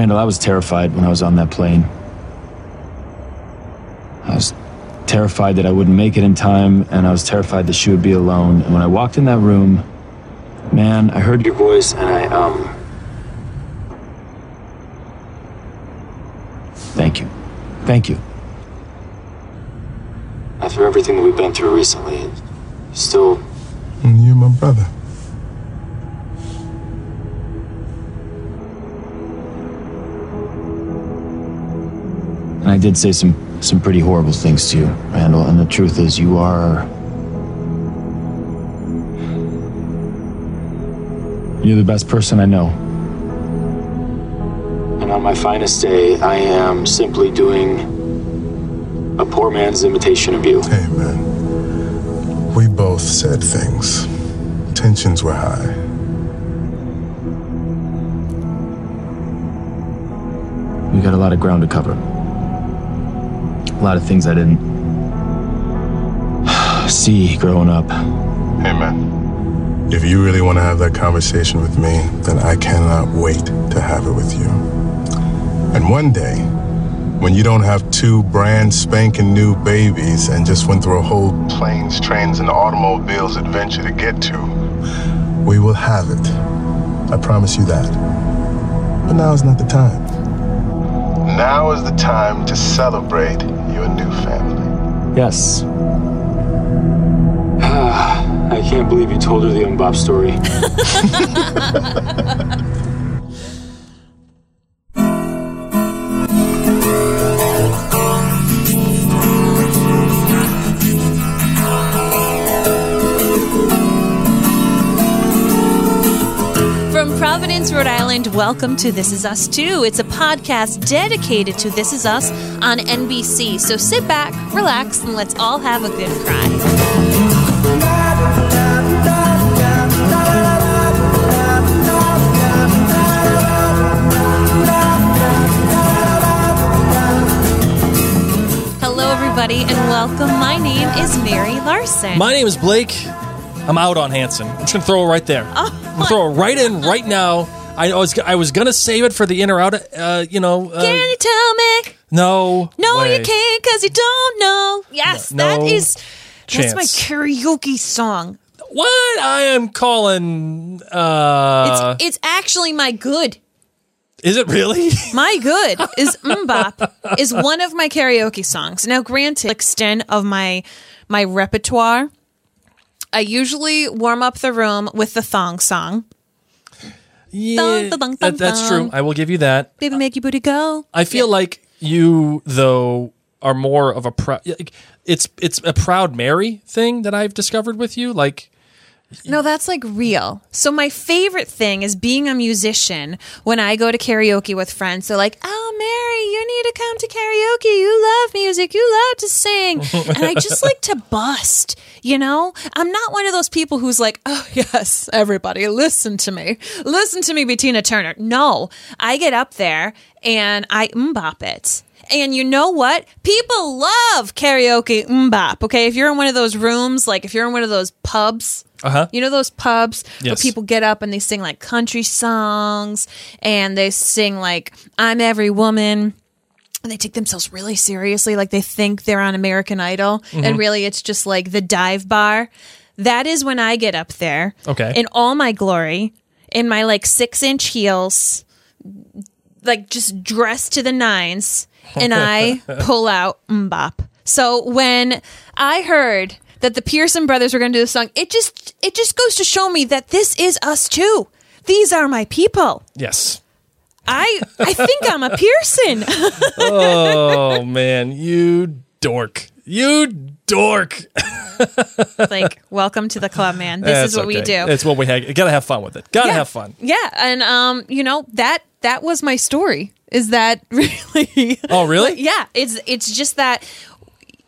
Randall, I was terrified when I was on that plane. I was terrified that I wouldn't make it in time, and I was terrified that she would be alone. And when I walked in that room, man, I heard your voice, and Thank you. Thank you. After everything that we've been through recently, still... You're my brother. And I did say some pretty horrible things to you, Randall, and the truth is you are... You're the best person I know. And on my finest day, I am simply doing a poor man's imitation of you. Hey, man. We both said things. Tensions were high. We got a lot of ground to cover. A lot of things I didn't see growing up. Hey, man. If you really want to have that conversation with me, then I cannot wait to have it with you. And one day, when you don't have two brand spanking new babies and just went through a whole planes, trains, and automobiles adventure to get to, we will have it. I promise you that. But now is not the time. Now is the time to celebrate your new family. Yes. I can't believe you told her the Mbop story. From Providence, Rhode Island, welcome to This Is Us 2. It's a podcast dedicated to This Is Us on NBC. So sit back, relax, and let's all have a good cry. Hello, everybody, and welcome. My name is Mary Larson. My name is Blake. I'm out on Hanson. I'm just going to throw it right there. I'm going to throw it right in right now. I was going to save it for the in or out, Can you tell me? No. No, way. you can't because you don't know. Yes, No that's chance. my karaoke song. What? I am calling... It's actually my good. Is it really? My good is Mbop is one of my karaoke songs. Now, granted, extent of my repertoire, I usually warm up the room with the thong song. Yeah, that's true. I will give you that. Baby, make your booty go. I feel like you, though, are more of a proud... It's a Proud Mary thing that I've discovered with you. Like... No, that's like real. So my favorite thing is being a musician when I go to karaoke with friends. They're like, oh, Mary, you need to come to karaoke. You love music. You love to sing. And I just like to bust, you know? I'm not one of those people who's like, oh, yes, everybody, listen to me. Listen to me be Tina Turner. No, I get up there and I mbop it. And you know what? People love karaoke mbop, okay? If you're in one of those rooms, like if you're in one of those pubs... You know those pubs where people get up and they sing like country songs and they sing like I'm Every Woman and they take themselves really seriously, like they think they're on American Idol and really it's just like the dive bar. That is when I get up there in all my glory, in my like 6-inch heels, like just dressed to the nines, and I pull out mbop. So when I heard that the Pearson brothers were going to do the song, it just goes to show me that this is us too. These are my people. Yes. I think I'm a Pearson. Oh, man. You dork. You dork. Like, welcome to the club, man. This is what we do. It's what we have. You got to have fun with it. Got to have fun. Yeah. And, you know, that was my story. Is that really? Oh, really? Yeah. It's just that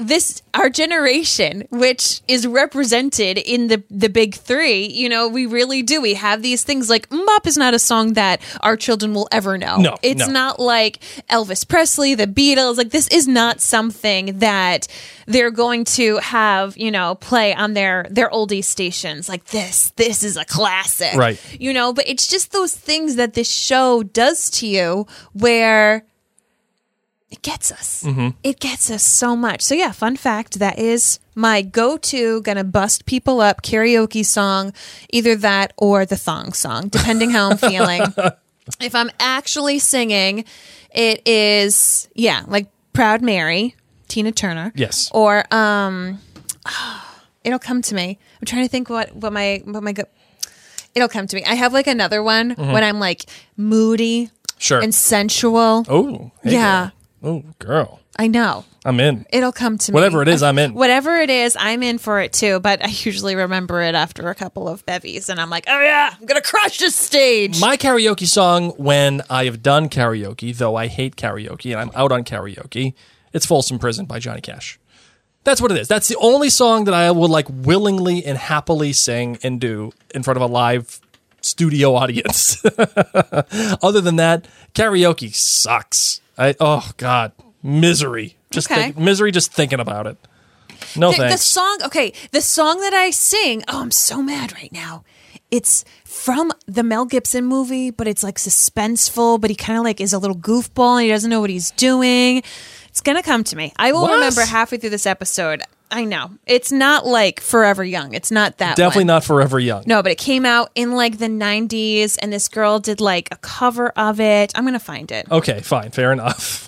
our generation, which is represented in the big three, you know, we really do. We have these things like MMMBop is not a song that our children will ever know. No, it's not like Elvis Presley, the Beatles. Like, this is not something that they're going to have, you know, play on their oldie stations. Like, this is a classic, right? You know, but it's just those things that this show does to you where it gets us. It gets us so much. So yeah, fun fact, that is my go-to, gonna bust people up karaoke song, either that or the thong song, depending how I'm feeling. If I'm actually singing, it is, like Proud Mary, Tina Turner. Yes. Or, it'll come to me. I'm trying to think what my it'll come to me. I have like another one when I'm like moody and sensual. Oh, hey, yeah. Girl. Oh, girl. I know. I'm in. It'll come to me. Whatever it is, I'm in. Whatever it is, I'm in for it too. But I usually remember it after a couple of bevies, and I'm like, oh yeah, I'm going to crush this stage. My karaoke song when I have done karaoke, though I hate karaoke and I'm out on karaoke, it's Folsom Prison by Johnny Cash. That's what it is. That's the only song that I will like willingly and happily sing and do in front of a live studio audience. Other than that, karaoke sucks. Oh God, misery. Misery just thinking about it. No thanks. The song that I sing, I'm so mad right now. It's from the Mel Gibson movie, but it's like suspenseful, but he kind of like is a little goofball and he doesn't know what he's doing. It's going to come to me. I will remember halfway through this episode. I know. It's not like Forever Young. It's not that Definitely one. not Forever Young. No, but it came out in like the 90s and this girl did like a cover of it. I'm going to find it. Okay, fine. Fair enough.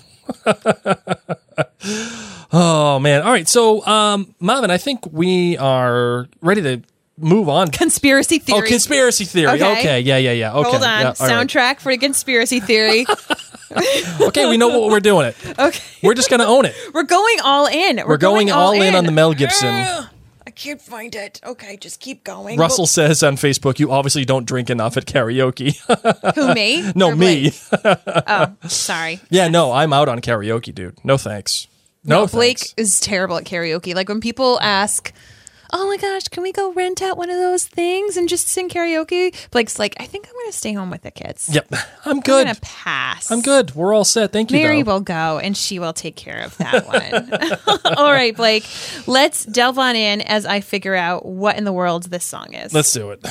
Oh, man. All right. So, Marvin, I think we are ready to move on. Conspiracy theory. Oh, conspiracy theory. Okay. Yeah. Okay. Hold on. Yeah, Soundtrack for conspiracy theory. Okay, we know what we're doing it. Okay. We're just going to own it. We're going all in. We're going all in on the Mel Gibson. I can't find it. Okay, just keep going. Russell says on Facebook, you obviously don't drink enough at karaoke. Who, me? No, me. Oh, sorry. Yeah, no, I'm out on karaoke, dude. No thanks. No Blake thanks. is terrible at karaoke. Like when people ask, oh my gosh, can we go rent out one of those things and just sing karaoke? Blake's like, I think I'm going to stay home with the kids. Yep, I'm good. I'm going to pass. I'm good. We're all set. Thank you, Mary though. will go, and she will take care of that one. All right, Blake, let's delve on in as I figure out what in the world this song is. Let's do it.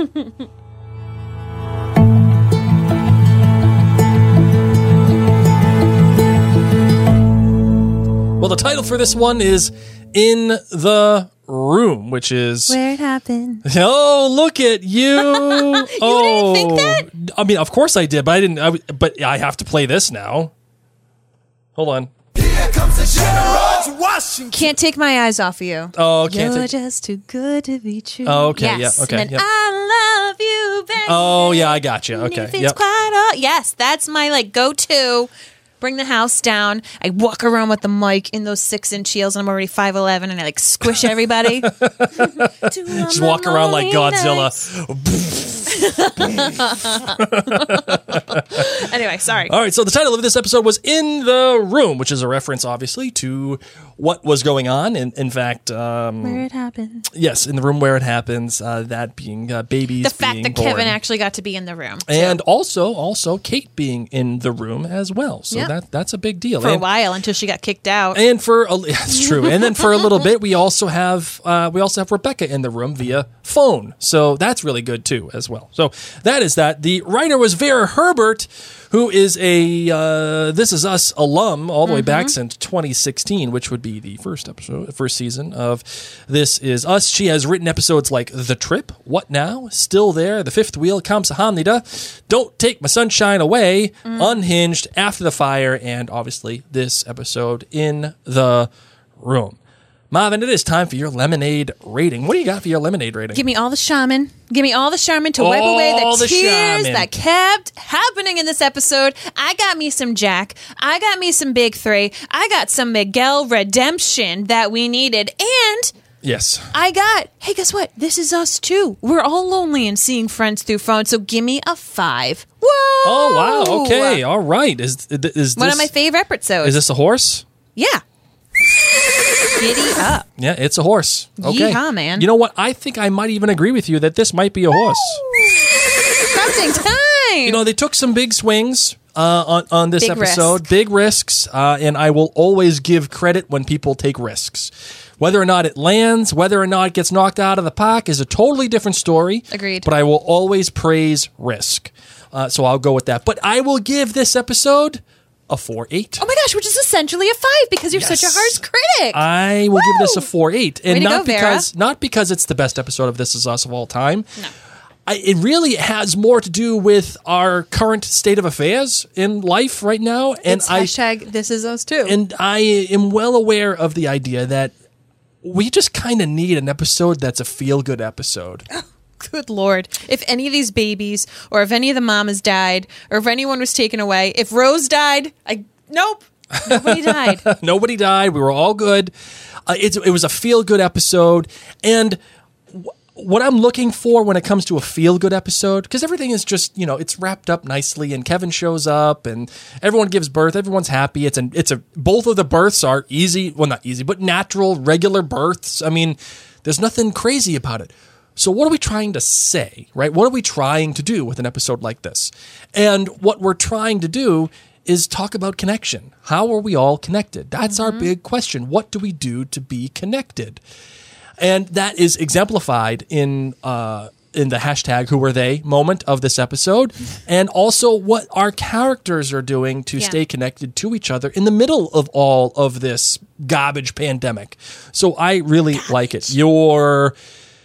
Well, the title for this one is In the Room, which is... Where it happened. Oh, look at you. You didn't think that? I mean, of course I did, but I didn't. But I have to play this now. Hold on. Here comes the George Washington. Can't take my eyes off of you. Oh, You're just too good to be true. Oh, okay, yes. yeah, okay, And then yep. I love you, baby. Oh, yeah, I got you. Okay, If it's yep. quite all- yes, that's my like go-to. Bring the house down. I walk around with the mic in those 6-inch heels, and I'm already 5'11", and I like squish everybody. Just walk around like Godzilla. Anyway, sorry. All right, so the title of this episode was In the Room, which is a reference, obviously, to what was going on. In fact, Where it happened. yes, in the room where it happens, that being babies The fact being that born. Kevin actually got to be in the room. And also Kate being in the room as well. So Yep. that's a big deal. For a And- while until she got kicked out. And that's true. And then for a little bit, we also have Rebecca in the room via phone. So that's really good too, as well. So that is that. The writer was Vera Herbert, who is a This Is Us alum all the way back since 2016, which would be the first season of This Is Us. She has written episodes like The Trip, What Now, Still There, The Fifth Wheel, Kamsahamnida, Don't Take My Sunshine Away, Unhinged, After the Fire, and obviously this episode In the Room. Marvin, it is time for your lemonade rating. What do you got for your lemonade rating? Give me all the shaman. Give me all the shaman to wipe away All the the tears shaman. that kept happening in this episode. I got me some Jack. I got me some Big Three. I got some Miguel redemption that we needed. And Yes. I got, hey, guess what? This is us too. We're all lonely and seeing friends through phone. So give me a 5. Whoa! Oh, wow. Okay. All right. Is One this, of my favorite episodes. Is this a horse? Yeah. Giddy up. Yeah, it's a horse. Okay. Yeehaw, man. You know what? I think I might even agree with you that this might be a horse. Counting time. You know, they took some big swings on this Big episode. risk. Big risks. And I will always give credit when people take risks. Whether or not it lands, whether or not it gets knocked out of the park is a totally different story. Agreed. But I will always praise risk. So I'll go with that. But I will give this episode a 4.8. Oh my gosh, which is essentially a 5 because you're such a Yes. harsh critic. I will give this a 4.8, and Way to not go, Vera. because it's the best episode of This Is Us of all time. No, it really has more to do with our current state of affairs in life right now, and It's hashtag this is us too. and I am well aware of the idea that we just kind of need an episode that's a feel-good episode. Good Lord. If any of these babies or if any of the mamas died or if anyone was taken away, if Rose died, nope. Nobody died. Nobody died. We were all good. It was a feel-good episode, and what I'm looking for when it comes to a feel-good episode, because everything is just, it's wrapped up nicely, and Kevin shows up, and everyone gives birth, everyone's happy. Both of the births are easy, well, not easy, but natural, regular births. I mean, there's nothing crazy about it. So what are we trying to say, right? What are we trying to do with an episode like this? And what we're trying to do is talk about connection. How are we all connected? That's our big question. What do we do to be connected? And that is exemplified in the hashtag who were they moment of this episode, and also what our characters are doing to stay connected to each other in the middle of all of this garbage pandemic. So I really like it. Your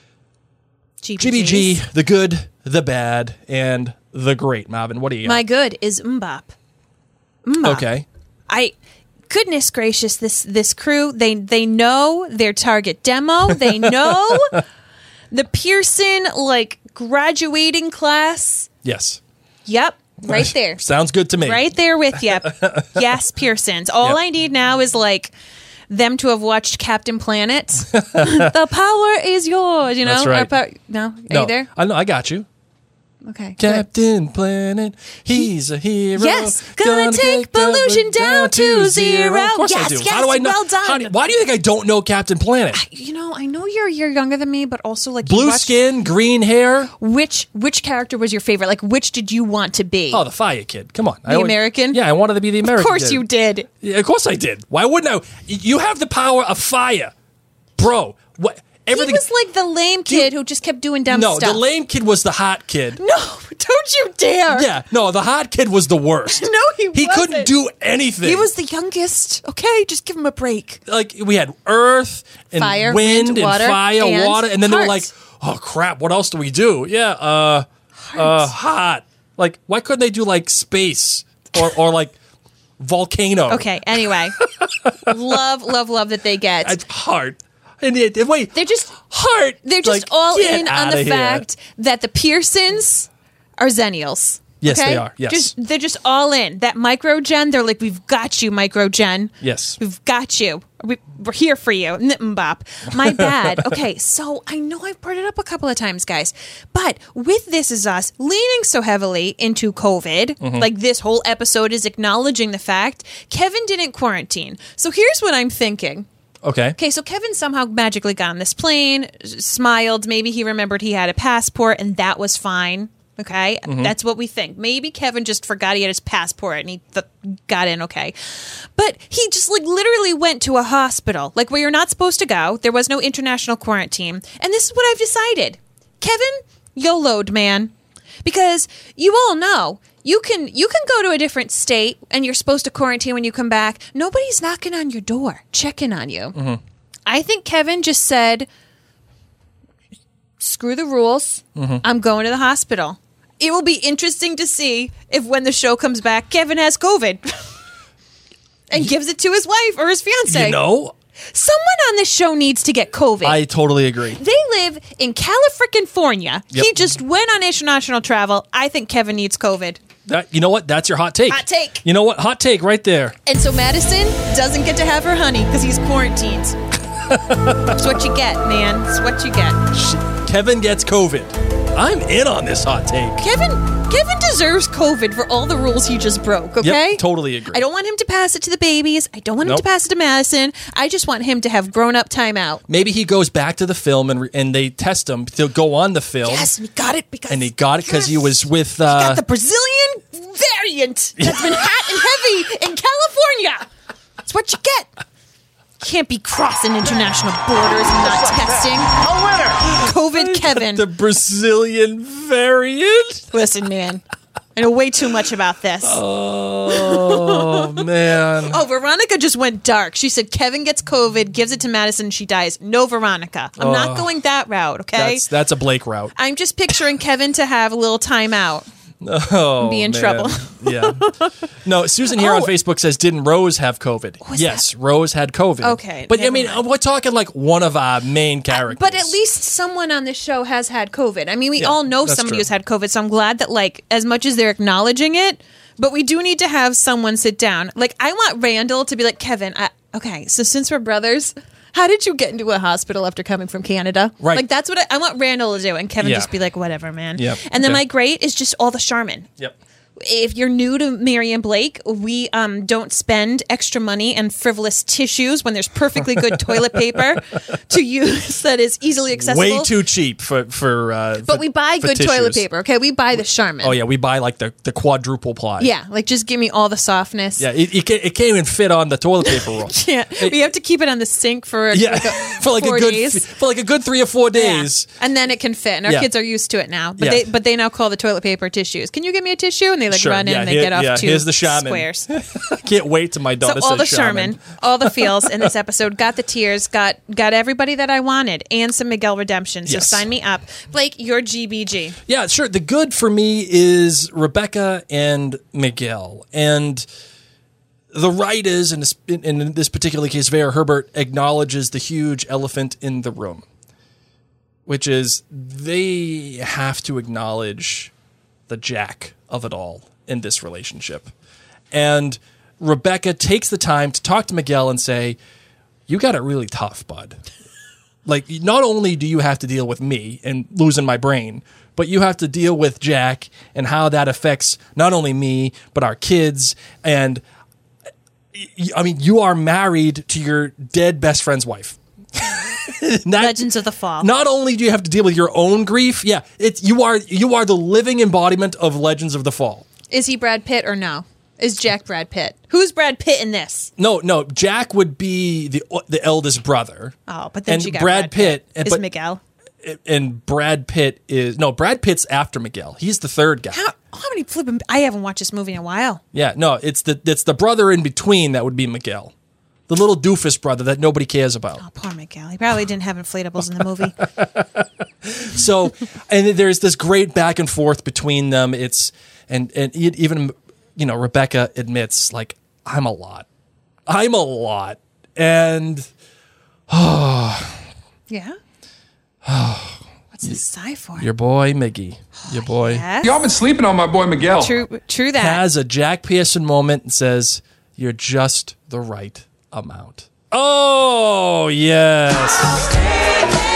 GBG, the good, the bad, and the great. Marvin, what do you got? My good is Mbop. Okay. Goodness gracious, this crew, they know their target demo. They know the Pearson graduating class. Yes. Yep, right there. Sounds good to me. Right there with you. Yes, Pearsons. All Yep. I need now is them to have watched Captain Planet. The power is yours, you know? That's right. No? Are you there? I know. I got you. Okay. good. Captain Planet, he's a hero. Yes, gonna take pollution down to zero. Of course I Yes, do. yes, How do I know? well done. Why do you think I don't know Captain Planet? You know, I know you're younger than me, but also you Blue watched- skin, green hair. Which character was your favorite? Which did you want to be? Oh, the Fire Kid. Come on. The American? Yeah, I wanted to be the American Of course kid. you did. Yeah, of course I did. Why wouldn't I? You have the power of fire. Bro, what? Everything. He was like the lame kid who just kept doing dumb No, stuff. the lame kid was the hot kid. No, don't you dare. Yeah, no, the hot kid was the worst. No, he He couldn't wasn't. do anything. He was the youngest. Okay, just give him a break. we had earth and Fire, wind wind, and water, fire, and water, and then they were like, hearts. "Oh crap, what else do we do?" Yeah, hot. Why couldn't they do space or volcano? Okay, anyway. love that they get. It's hard. And wait, They're just heart. They're just all in on the fact that the Pearsons are Zennials. Yes, okay? they are. Yes. They're just all in. That Microgen, they're like, we've got you, Microgen. Yes. We've got you. We're here for you. Mbop. My bad. Okay, so I know I've brought it up a couple of times, guys, but with This Is Us leaning so heavily into COVID, this whole episode is acknowledging the fact Kevin didn't quarantine. So here's what I'm thinking. Okay, so Kevin somehow magically got on this plane, smiled. Maybe he remembered he had a passport, and that was fine. Okay, that's what we think. Maybe Kevin just forgot he had his passport, and he got in. Okay, but he just literally went to a hospital, where you're not supposed to go. There was no international quarantine, and this is what I've decided. Kevin, YOLO'd, man, because you all know. You can go to a different state and you're supposed to quarantine when you come back. Nobody's knocking on your door, checking on you. I think Kevin just said, screw the rules. I'm going to the hospital. It will be interesting to see if when the show comes back, Kevin has COVID and gives it to his wife or his fiance. Someone on this show needs to get COVID. I totally agree. They live in California. Yep. He just went on international travel. I think Kevin needs COVID. You know what? That's your hot take. Hot take. You know what? Hot take right there. And so Madison doesn't get to have her honey because he's quarantined. That's what you get, man. It's what you get. Kevin gets COVID. I'm in on this hot take. Kevin deserves COVID for all the rules he just broke, okay? Yep, totally agree. I don't want him to pass it to the babies. I don't want him to pass it to Madison. I just want him to have grown-up timeout. Maybe he goes back to the film and they test him to go on the film. Yes, and he got it because... he was with... he got the Brazilian variant that's been hot and heavy in California. That's what you get. Can't be crossing international borders and not testing. A winner! COVID Kevin. The Brazilian variant? Listen, man. I know way too much about this. Oh, man. Oh, Veronica just went dark. She said Kevin gets COVID, gives it to Madison, and she dies. No, Veronica. I'm not going that route, okay? That's a Blake route. I'm just picturing Kevin to have a little timeout. Oh, be in man. trouble. Yeah. No, Susan here on Facebook says, didn't Rose have COVID? Yes, Rose had COVID. Okay, But I never mean, mind. we're talking like one of our main characters. But at least someone on this show has had COVID. I mean, we all know that's somebody true. who's had COVID, so I'm glad that, like, as much as they're acknowledging it, but we do need to have someone sit down. Like, I want Randall to be like, Kevin, okay, so since we're brothers, how did you get into a hospital after coming from Canada? Right. Like, that's what I want Randall to do, and Kevin Yeah. just be like, whatever, man. Yep. And then Okay. my great is just all the Charmin. Yep. If you're new to Mary and Blake, we don't spend extra money and frivolous tissues when there's perfectly good toilet paper to use that is easily accessible. Way too cheap for But we buy good toilet paper, okay? We buy the Charmin. Oh, yeah, we buy like the quadruple ply. Yeah, like just give me all the softness. Yeah, it can't even fit on the toilet paper roll. Yeah, we have to keep it on the sink for for like 4 a good days. for like a good 3 or 4 days. Yeah. And then it can fit, and our Yeah. kids are used to it now. But Yeah. they now call the toilet paper tissues. Can you give me a tissue? And they like Sure, run in yeah, and they here- get off yeah, 2 here's the Charmin. squares. I can't wait till my daughter So all the says Charmin. Sherman, all the feels in this episode, got the tears, got everybody that I wanted, and some Miguel redemption. So Yes. sign me up, Blake. You're GBG. Yeah, sure. The good for me is Rebecca and Miguel. And the writers, in this particular case, Vera Herbert, acknowledges the huge elephant in the room, which is they have to acknowledge the Jack of it all in this relationship. And Rebecca takes the time to talk to Miguel and say, you got it really tough, bud. Like, not only do you have to deal with me and losing my brain, but you have to deal with Jack and how that affects not only me, but our kids. And I mean, you are married to your dead best friend's wife. Legends of the Fall. Not only do you have to deal with your own grief, you are the living embodiment of Legends of the Fall. Is he Brad Pitt or no? Is Jack Brad Pitt? Who's Brad Pitt in this? No, Jack would be the eldest brother. Oh, but then and she got Brad Pitt is Miguel. And Brad Pitt Brad Pitt's after Miguel. He's the third guy. How many flipping? I haven't watched this movie in a while. Yeah, no, it's the brother in between that would be Miguel. The little doofus brother that nobody cares about. Oh, poor Miguel. He probably didn't have inflatables in the movie. So, and there's this great back and forth between them. It's and even Rebecca admits, like, I'm a lot, and Yeah. What's this sigh for? your boy Miggy, your boy Yeah. Y'all been sleeping on my boy Miguel. True that. has a Jack Pearson moment and says, "You're just the right amount." Oh yes.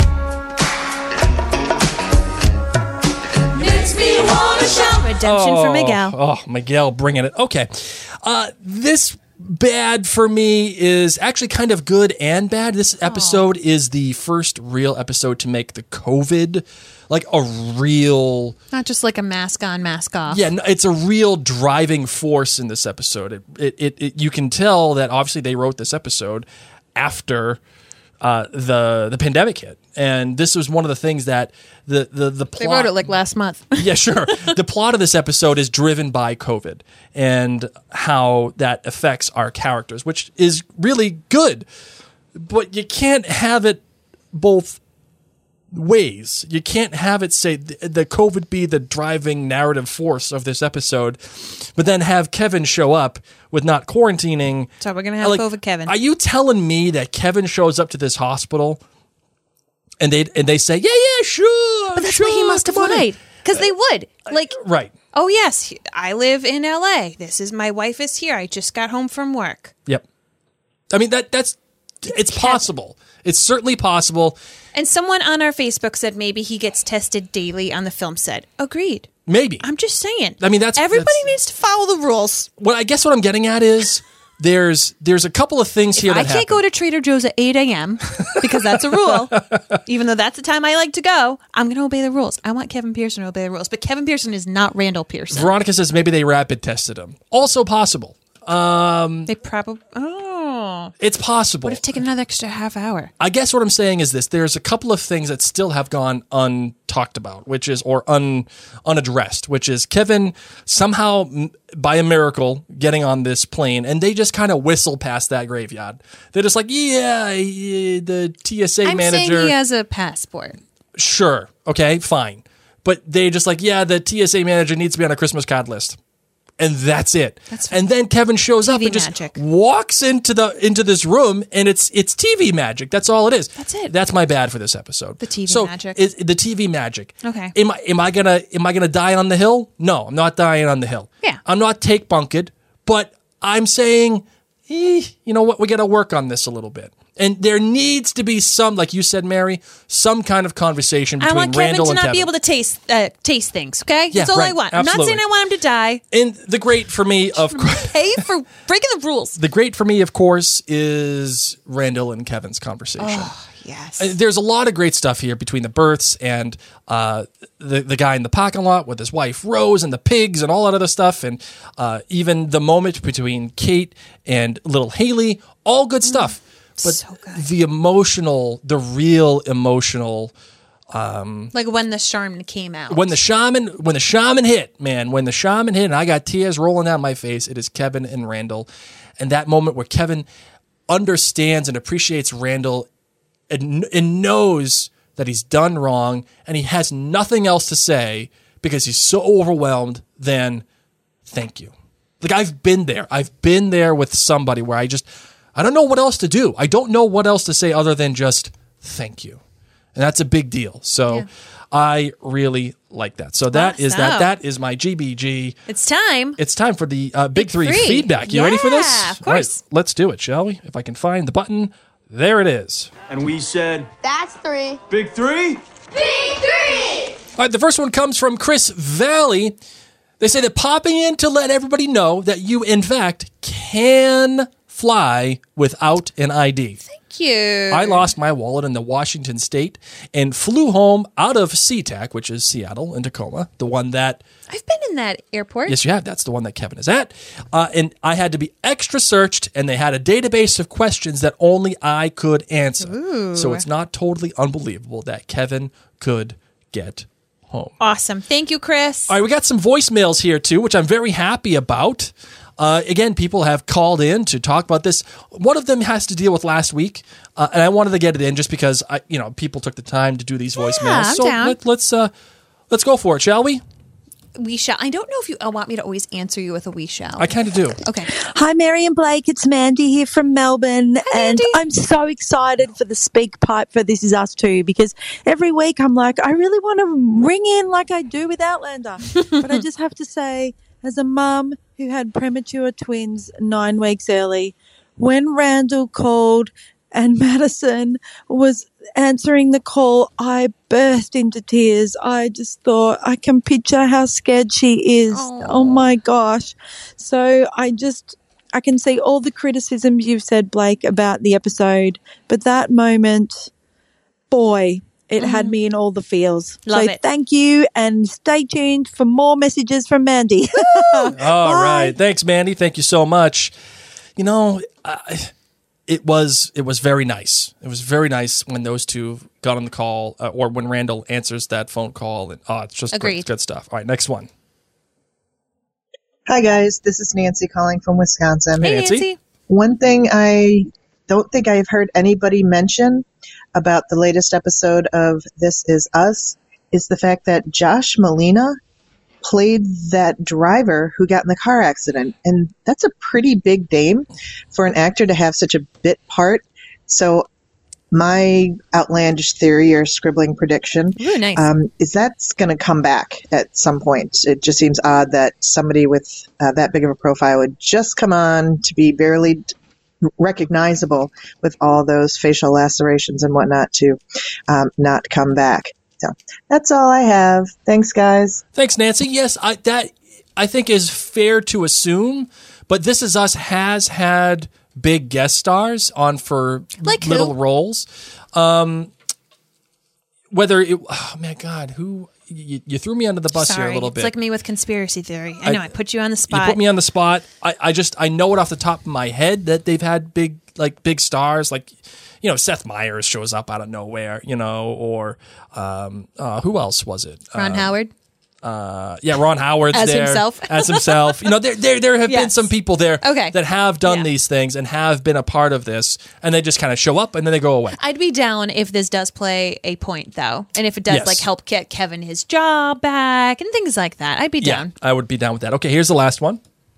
Redemption for Miguel. Oh, Miguel bringing it. Okay. This bad for me is actually kind of good and bad. This episode is the first real episode to make the COVID like a real... Not just like a mask on, mask off. Yeah, no, it's a real driving force in this episode. It you can tell that obviously they wrote this episode after the pandemic hit. And this was one of the things that the plot... They wrote it like last month. Yeah, sure. The plot of this episode is driven by COVID and how that affects our characters, which is really good. But you can't have it both ways. You can't have it say the COVID be the driving narrative force of this episode, but then have Kevin show up with not quarantining. So we're going to have COVID Kevin. Are you telling me that Kevin shows up to this hospital and they say, yeah, sure. But that's sure, why he must have come on in." lied. Because they would. Like, Right. oh, yes, I live in LA. My wife is here. I just got home from work. Yep. I mean, it's possible. It's certainly possible. And someone on our Facebook said maybe he gets tested daily on the film set. Agreed. Maybe. I'm just saying. I mean, everybody needs to follow the rules. Well, I guess what I'm getting at is there's a couple of things here that I can't go to Trader Joe's at 8 a.m. because that's a rule. Even though that's the time I like to go, I'm going to obey the rules. I want Kevin Pearson to obey the rules. But Kevin Pearson is not Randall Pearson. Veronica says maybe they rapid tested him. Also possible. They probably... Oh. It's possible. Would have taken another extra half hour. I guess what I'm saying is this. There's a couple of things that still have gone untalked about, or unaddressed, which is Kevin somehow, by a miracle, getting on this plane, and they just kind of whistle past that graveyard. They're just like, yeah, the TSA manager... I'm saying he has a passport. Sure. Okay, fine. But they're just like, yeah, the TSA manager needs to be on a Christmas card list. And that's it. And then Kevin shows up and just walks into this room, and it's TV magic. That's all it is. That's it. That's my bad for this episode. The TV magic. The TV magic. Okay. Am I gonna die on the hill? No, I'm not dying on the hill. Yeah. I'm not take bunked, but I'm saying, you know what? We got to work on this a little bit. And there needs to be some, like you said, Mary, some kind of conversation between Randall and Kevin. I want Kevin to not be able to taste things, okay? Yeah, that's all right, I want. absolutely. I'm not saying I want him to die. And the great for me, of course... Pay for breaking the rules. The great for me, of course, is Randall and Kevin's conversation. Oh, yes. There's a lot of great stuff here between the births and the guy in the parking lot with his wife Rose and the pigs and all that other stuff, and even the moment between Kate and little Haley. All good stuff. But so good. The real emotional... like when the shaman came out. When the shaman hit, man, and I got tears rolling down my face, it is Kevin and Randall. And that moment where Kevin understands and appreciates Randall and knows that he's done wrong, and he has nothing else to say because he's so overwhelmed, then thank you. Like, I've been there with somebody where I don't know what else to do. I don't know what else to say other than just thank you. And that's a big deal. So yeah. I really like that. So that is that. That is my GBG. It's time. It's time for the Big Three feedback. You ready for this? Yeah, of course. Right, let's do it, shall we? If I can find the button. There it is. And we said... That's 3. Big 3? Big 3! All right, the first one comes from Chris Valley. They say that popping in to let everybody know that you, in fact, can fly without an ID. Thank you. I lost my wallet in the Washington State and flew home out of SeaTac, which is Seattle and Tacoma, the one that... I've been in that airport. Yes, you have. That's the one that Kevin is at. And I had to be extra searched, and they had a database of questions that only I could answer. Ooh. So it's not totally unbelievable that Kevin could get home. Awesome. Thank you, Chris. All right, we got some voicemails here, too, which I'm very happy about. Again, people have called in to talk about this. One of them has to deal with last week, and I wanted to get it in just because people took the time to do these voicemails. I'm so down. Let's go for it, shall we? We shall. I don't know if you want me to always answer you with a we shall. I kind of do. Okay. Hi, Mary and Blake. It's Mandy here from Melbourne. And I'm so excited for the speak pipe for This Is Us too, because every week I'm like, I really want to ring in like I do with Outlander. But I just have to say, as a mum who had premature twins 9 weeks early, when Randall called and Madison was answering the call, I burst into tears. I just thought, I can picture how scared she is. Aww. Oh my gosh. So I can see all the criticisms you've said, Blake, about the episode, but that moment, boy, it had me in all the feels. Love so it. Thank you, and stay tuned for more messages from Mandy. All right. Thanks, Mandy. Thank you so much. It was very nice. It was very nice when those two got on the call, or when Randall answers that phone call. And it's just great. It's good stuff. All right, next one. Hi, guys. This is Nancy calling from Wisconsin. Hey, Nancy. One thing I don't think I've heard anybody mention about the latest episode of This Is Us is the fact that Josh Molina played that driver who got in the car accident. And that's a pretty big name for an actor to have such a bit part. So my outlandish theory or scribbling prediction is that's going to come back at some point. It just seems odd that somebody with that big of a profile would just come on to be barely recognizable with all those facial lacerations and whatnot to not come back. So that's all I have. Thanks, guys. Thanks, Nancy. Yes, I think is fair to assume, but This Is Us has had big guest stars on for Like little who? roles. Oh my God, who you threw me under the bus here a little bit. It's like me with conspiracy theory. I know, I put you on the spot. You put me on the spot. I know it off the top of my head that they've had big stars, like, you know, Seth Meyers shows up out of nowhere, you know, or who else was it? Ron Howard. Ron Howard's As there himself. as himself. You know, there have been Yes. some people there Okay. that have done Yeah. these things and have been a part of this, and they just kind of show up and then they go away. I'd be down if this does play a point, though, and if it does Yes. help get Kevin his job back and things like that. I'd be down. I would be down with that. Okay, here's the last one.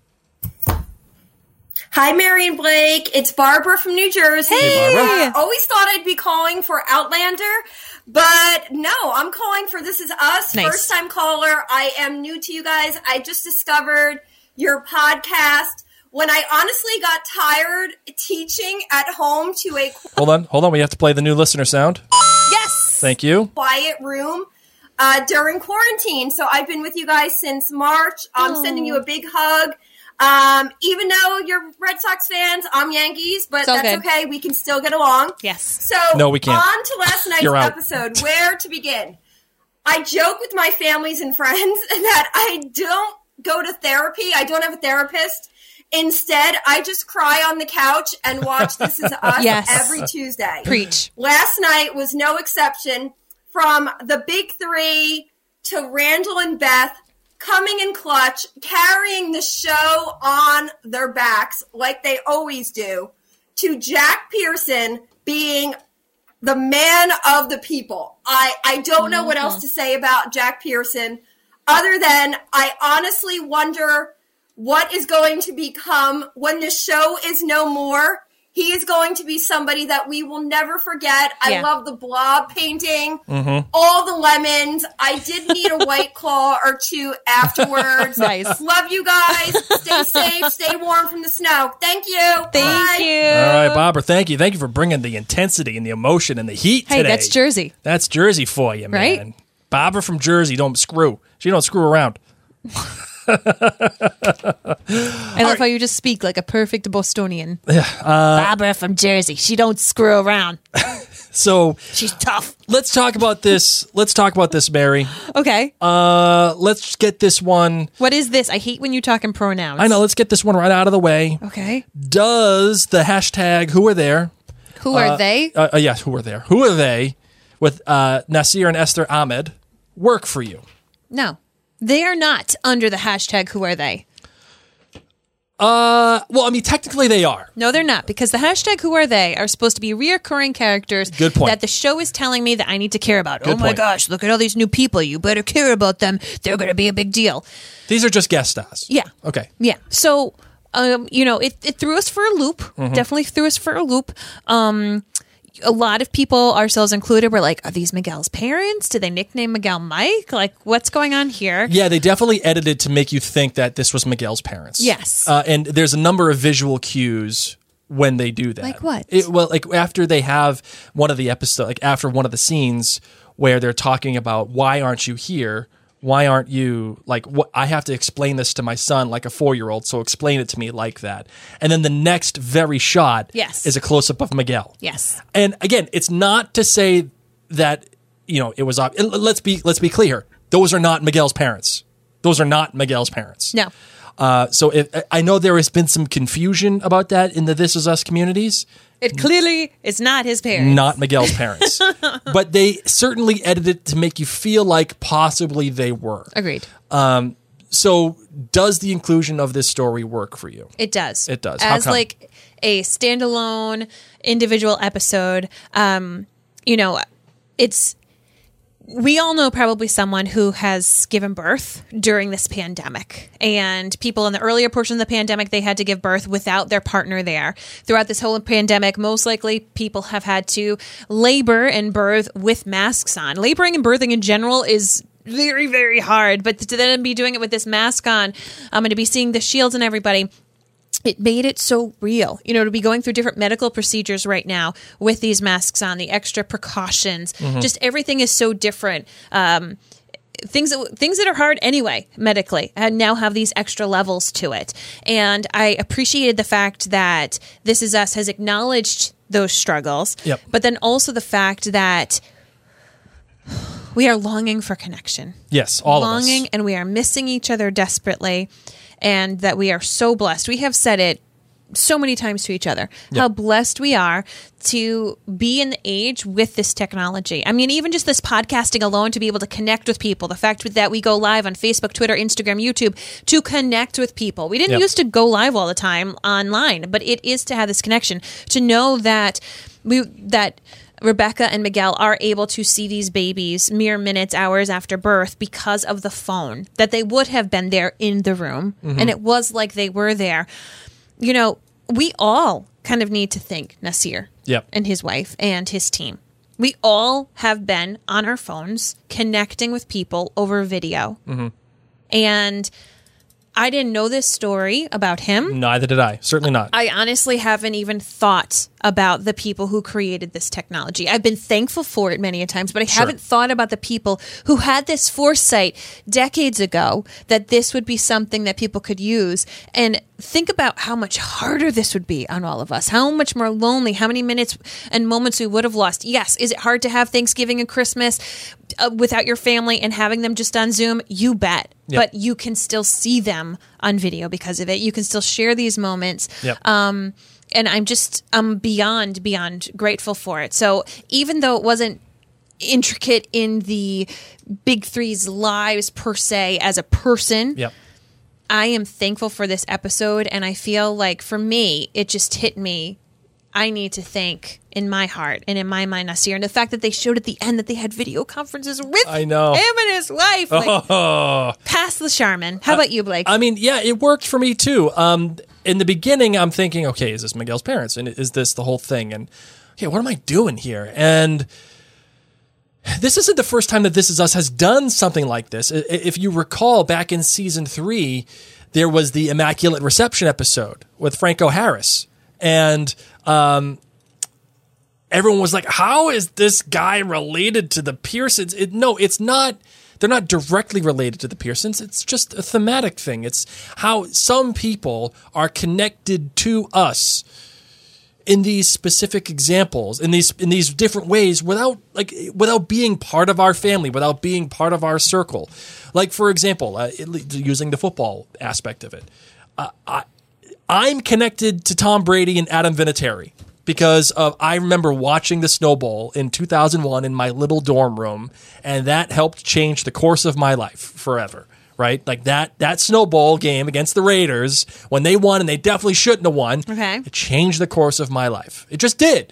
Hi, Mary and Blake. It's Barbara from New Jersey. Hey, Barbara. Always thought I'd be calling for Outlander, but no, I'm calling for This Is Us. Nice. First time caller. I am new to you guys. I just discovered your podcast when I honestly got tired teaching at home to a Hold on. We have to play the new listener sound. Yes. Thank you. quiet room during quarantine. So I've been with you guys since March. I'm sending you a big hug. Even though you're Red Sox fans, I'm Yankees, but It's all that's good. okay. We can still get along. Yes. So No, we can't. on to last night's You're out. episode. Where to begin? I joke with my families and friends that I don't go to therapy. I don't have a therapist. Instead, I just cry on the couch and watch This Is Us Yes. every Tuesday. Preach. Last night was no exception. From the big three to Randall and Beth coming in clutch, carrying the show on their backs like they always do, to Jack Pearson being the man of the people. I don't know what else to say about Jack Pearson other than I honestly wonder what is going to become when the show is no more. He is going to be somebody that we will never forget. I Yeah. love the blob painting, all the lemons. I did need a White Claw or two afterwards. Nice. Love you guys. Stay safe. Stay warm from the snow. Thank you. Thank Bye. you. All right, Barbara, thank you. Thank you for bringing the intensity and the emotion and the heat Hey, today. that's Jersey. That's Jersey for you, man. Right? Barbara from Jersey don't screw. She don't screw around. I love how you just speak like a perfect Bostonian. Barbara from Jersey. She don't screw around. So She's tough. let's talk about this. Let's talk about this, Mary. Okay. Let's get this one. What is this? I hate when you talk in pronouns. I know. Let's get this one right out of the way. Okay. Does the hashtag "Who are there"? Who are they? Yes, who are there? Who are they? With Nasir and Esther Ahmed work for you? No. They are not under the hashtag who are they. Well, I mean, technically they are. No, they're not, because the hashtag who are they are supposed to be reoccurring characters Good point. that the show is telling me that I need to care about. Good oh my point. gosh, look at all these new people. You better care about them. They're going to be a big deal. These are just guest stars. Yeah. Okay. Yeah. So, it threw us for a loop. Mm-hmm. Definitely threw us for a loop. A lot of people, ourselves included, were like, are these Miguel's parents? Did they nickname Miguel Mike? Like, what's going on here? Yeah, they definitely edited to make you think that this was Miguel's parents. Yes. And there's a number of visual cues when they do that. Like what? Like after they have one of the episodes, like after one of the scenes where they're talking about why aren't you here? Why aren't you like what? I have to explain this to my son like a 4-year-old, so explain it to me like that. And then the next very shot Yes. is a close up of Miguel. Yes. And again, it's not to say that it was. And let's be clear. Those are not Miguel's parents. Those are not Miguel's parents. No. So I know there has been some confusion about that in the This Is Us communities. It clearly is not his parents. Not Miguel's parents. But they certainly edited it to make you feel like possibly they were. Agreed. So does the inclusion of this story work for you? It does. It does. How As come? like a standalone individual episode, it's we all know probably someone who has given birth during this pandemic. And people in the earlier portion of the pandemic, they had to give birth without their partner there. Throughout this whole pandemic, most likely people have had to labor and birth with masks on. Laboring and birthing in general is very, very hard. But to then be doing it with this mask on, I'm going to be seeing the shields and everybody. it made it so real, to be going through different medical procedures right now with these masks on, the extra precautions, just everything is so different. Things that are hard anyway, medically, and now have these extra levels to it. And I appreciated the fact that This Is Us has acknowledged those struggles, but then also the fact that we are longing for connection. Yes, all of us. Longing, and we are missing each other desperately, and that we are so blessed. We have said it so many times to each other, how blessed we are to be in the age with this technology. I mean, even just this podcasting alone, to be able to connect with people, the fact that we go live on Facebook, Twitter, Instagram, YouTube, to connect with people. We didn't used to go live all the time online, but it is to have this connection, to know that Rebecca and Miguel are able to see these babies mere minutes, hours after birth because of the phone, that they would have been there in the room, and it was like they were there. We all kind of need to thank Nasir and his wife and his team. We all have been on our phones connecting with people over video. And I didn't know this story about him. Neither did I. Certainly not. I honestly haven't even thought about the people who created this technology. I've been thankful for it many a times, but I haven't thought about the people who had this foresight decades ago that this would be something that people could use. And think about how much harder this would be on all of us, how much more lonely, how many minutes and moments we would have lost. Yes, is it hard to have Thanksgiving and Christmas without your family and having them just on Zoom? You bet. But you can still see them on video because of it. You can still share these moments. And I'm beyond grateful for it. So even though it wasn't intricate in the Big Three's lives per se as a person, I am thankful for this episode. And I feel like for me, it just hit me. I need to thank in my heart and in my mind Nasir, and the fact that they showed at the end that they had video conferences with him and his wife. Pass the Charmin. How about you, Blake? I mean, it worked for me too. In the beginning, I'm thinking, okay, is this Miguel's parents? And is this the whole thing? And okay, what am I doing here? And this isn't the first time that This Is Us has done something like this. If you recall, back in season 3, there was the Immaculate Reception episode with Franco Harris. And everyone was like, how is this guy related to the Pearsons? No, it's not. They're not directly related to the Pearsons. It's just a thematic thing. It's how some people are connected to us in these specific examples, in these different ways, without being part of our family, without being part of our circle. Like, for example, using the football aspect of it, I'm connected to Tom Brady and Adam Vinatieri because I remember watching the Snow Bowl in 2001 in my little dorm room, and that helped change the course of my life forever, right? Like that Snow Bowl game against the Raiders, when they won, and they definitely shouldn't have won, it changed the course of my life. It just did.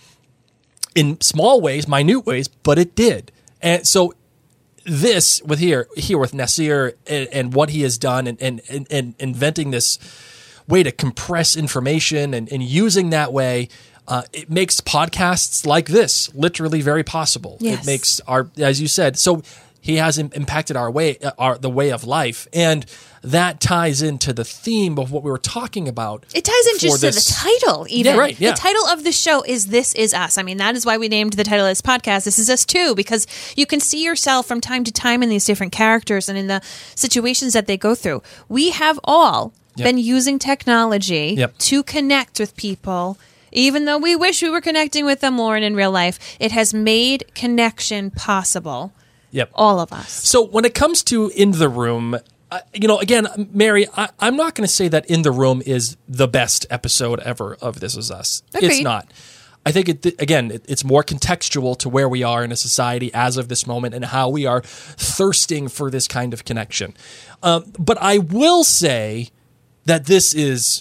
In small ways, minute ways, but it did. And so this, here with Nasir and what he has done and inventing this way to compress information and using that way, it makes podcasts like this literally very possible. Yes. It makes as you said, so he has impacted the way of life, and that ties into the theme of what we were talking about. It ties in just to the title, even. Yeah. The title of the show is This Is Us. I mean, that is why we named the title of this podcast This Is Us too, because you can see yourself from time to time in these different characters and in the situations that they go through. We have all been using technology to connect with people, even though we wish we were connecting with them more in real life. It has made connection possible. All of us. So when it comes to In the Room, again, Mary, I'm not going to say that In the Room is the best episode ever of This Is Us. Agreed. It's not. I think, it's more contextual to where we are in a society as of this moment and how we are thirsting for this kind of connection. But I will say that this is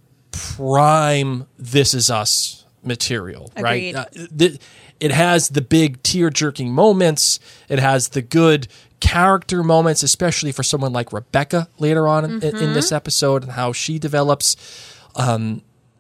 prime This Is Us material, Agreed. right? It has the big tear-jerking moments. It has the good character moments, especially for someone like Rebecca later on in this episode and how she develops. And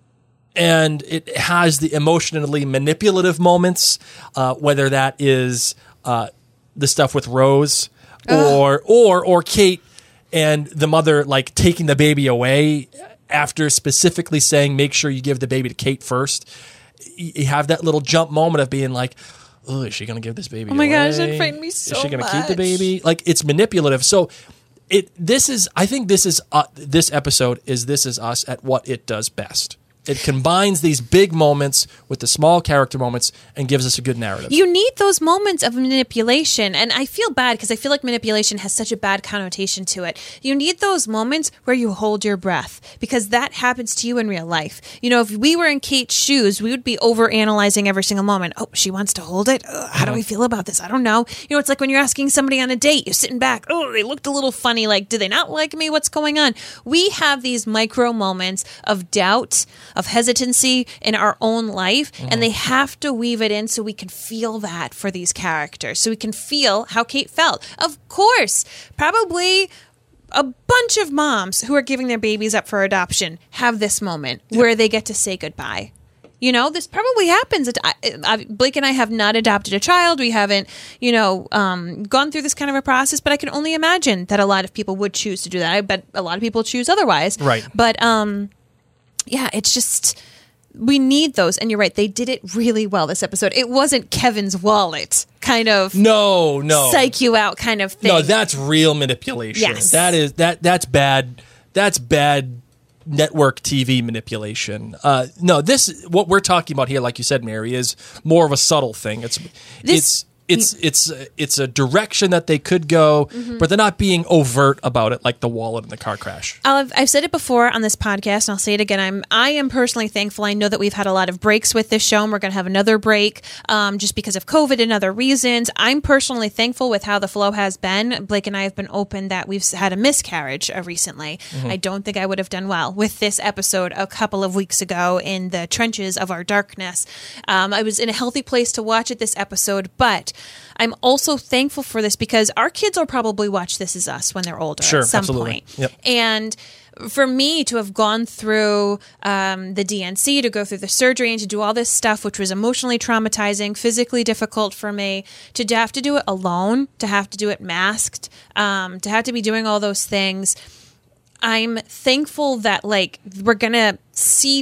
it has the emotionally manipulative moments, whether that is the stuff with Rose or Kate and the mother like taking the baby away after specifically saying, make sure you give the baby to Kate first, you have that little jump moment of being like, oh, is she going to give this baby away? Oh my gosh, that frightened me so much. Is she going to keep the baby? Like, it's manipulative. So I think this episode is This Is Us at what it does best. It combines these big moments with the small character moments and gives us a good narrative. You need those moments of manipulation. And I feel bad because I feel like manipulation has such a bad connotation to it. You need those moments where you hold your breath because that happens to you in real life. You know, if we were in Kate's shoes, we would be overanalyzing every single moment. Oh, she wants to hold it? How do we feel about this? I don't know. You know, it's like when you're asking somebody on a date, you're sitting back. Oh, they looked a little funny. Like, do they not like me? What's going on? We have these micro moments of doubt, of hesitancy in our own life, and they have to weave it in so we can feel that for these characters, so we can feel how Kate felt. Of course, probably a bunch of moms who are giving their babies up for adoption have this moment where they get to say goodbye. You know, this probably happens. Blake and I have not adopted a child. We haven't, gone through this kind of a process, but I can only imagine that a lot of people would choose to do that. I bet a lot of people choose otherwise. Right. But, yeah, it's just, we need those. And you're right, they did it really well this episode. It wasn't Kevin's wallet kind of no psych you out kind of thing. No, that's real manipulation. Yes. That's bad. That's bad network TV manipulation. No, what we're talking about here, like you said, Mary, is more of a subtle thing. It's a direction that they could go, but they're not being overt about it, like the wallet in the car crash. I've said it before on this podcast, and I'll say it again. I am personally thankful. I know that we've had a lot of breaks with this show, and we're going to have another break just because of COVID and other reasons. I'm personally thankful with how the flow has been. Blake and I have been open that we've had a miscarriage recently. I don't think I would have done well with this episode a couple of weeks ago in the trenches of our darkness. I was in a healthy place to watch it this episode, but I'm also thankful for this because our kids will probably watch This Is Us when they're older at some point. Yep. And for me to have gone through the DNC, to go through the surgery and to do all this stuff, which was emotionally traumatizing, physically difficult for me, to have to do it alone, to have to do it masked, to have to be doing all those things, I'm thankful that we're going to see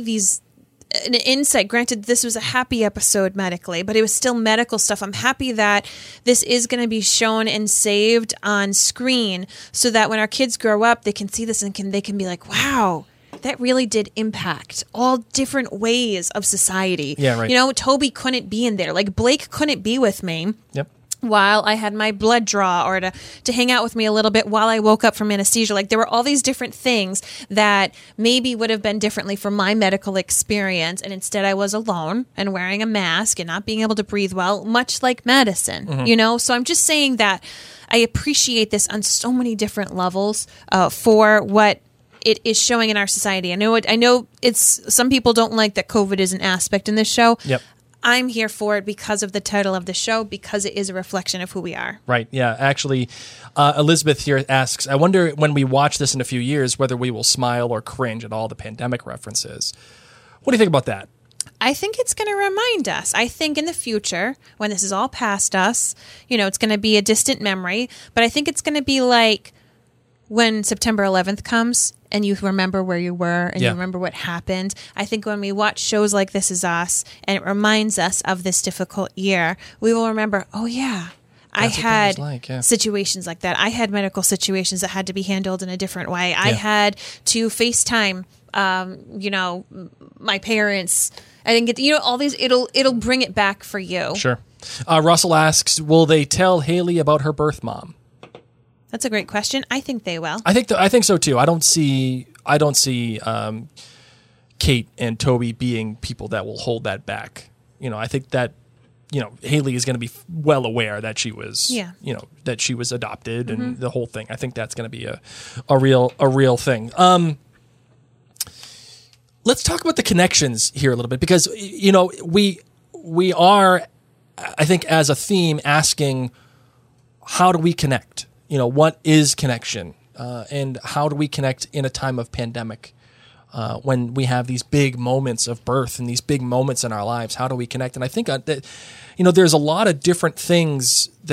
an insight. Granted, this was a happy episode medically, but it was still medical stuff. I'm happy that this is going to be shown and saved on screen so that when our kids grow up, they can see this and they can be like, wow, that really did impact all different ways of society. Yeah, right. You know, Toby couldn't be in there. Like Blake couldn't be with me. Yep. While I had my blood draw or to hang out with me a little bit while I woke up from anesthesia. Like there were all these different things that maybe would have been differently from my medical experience. And instead I was alone and wearing a mask and not being able to breathe well, much like Madison, you know? So I'm just saying that I appreciate this on so many different levels for what it is showing in our society. I know it's some people don't like that COVID is an aspect in this show. Yep. I'm here for it because of the title of the show, because it is a reflection of who we are. Right. Yeah. Actually, Elizabeth here asks, I wonder when we watch this in a few years, whether we will smile or cringe at all the pandemic references. What do you think about that? I think it's going to remind us. I think in the future, when this is all past us, it's going to be a distant memory, but I think it's going to be like when September 11th comes and you remember where you were and you remember what happened. I think when we watch shows like This Is Us and it reminds us of this difficult year, we will remember, oh yeah, I had situations like that. I had medical situations that had to be handled in a different way. Yeah. I had to FaceTime, my parents. I didn't get, all these, it'll bring it back for you. Sure. Russell asks, will they tell Haley about her birth mom? That's a great question. I think they will. I think so too. I don't see Kate and Toby being people that will hold that back. I think that Haley is going to be well aware that she was that she was adopted and the whole thing. I think that's going to be a real thing. Let's talk about the connections here a little bit because we are, I think, as a theme asking, how do we connect? What is connection? And how do we connect in a time of pandemic when we have these big moments of birth and these big moments in our lives? How do we connect? And I think that, there's a lot of different things that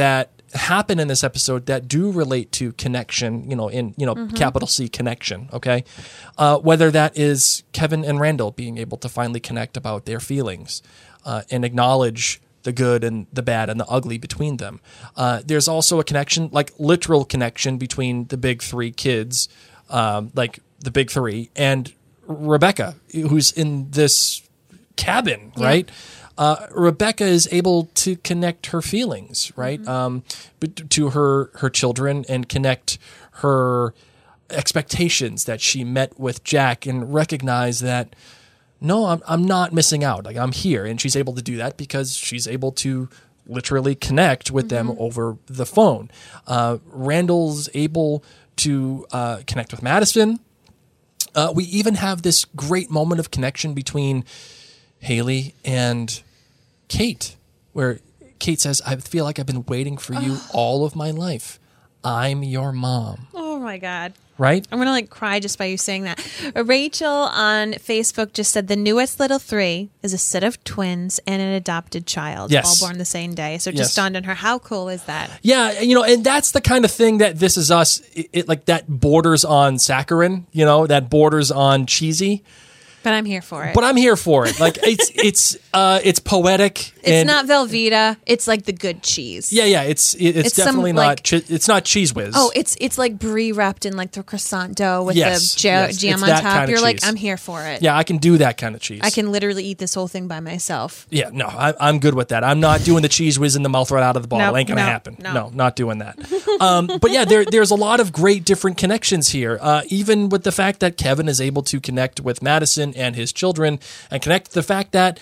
happen in this episode that do relate to connection, capital C connection, okay? Whether that is Kevin and Randall being able to finally connect about their feelings and acknowledge the good and the bad and the ugly between them. There's also a connection, like literal connection between the big three kids, like the big three, and Rebecca, who's in this cabin, right? Rebecca is able to connect her feelings, right, to her children and connect her expectations that she met with Jack and recognize that, no, I'm not missing out. Like, I'm here. And she's able to do that because she's able to literally connect with them over the phone. Randall's able to connect with Madison. We even have this great moment of connection between Haley and Kate, where Kate says, I feel like I've been waiting for you all of my life. I'm your mom. Oh my God. Right? I'm going to cry just by you saying that. Rachel on Facebook just said the newest little three is a set of twins and an adopted child, all born the same day. So it just dawned on her, how cool is that? Yeah, and that's the kind of thing that This Is Us, it like that borders on saccharine, that borders on cheesy. But I'm here for it. Like it's poetic. It's not Velveeta. It's like the good cheese. Yeah. It's definitely not. It's not Cheese Whiz. Oh, it's like brie wrapped in like the croissant dough with the jam on top. You're like, I'm here for it. Yeah, I can do that kind of cheese. I can literally eat this whole thing by myself. Yeah, no, I'm good with that. I'm not doing the Cheese Whiz in the mouth right out of the bottle. Ain't gonna happen. No, not doing that. But yeah, there's a lot of great different connections here. Even with the fact that Kevin is able to connect with Madison and his children, and connect the fact that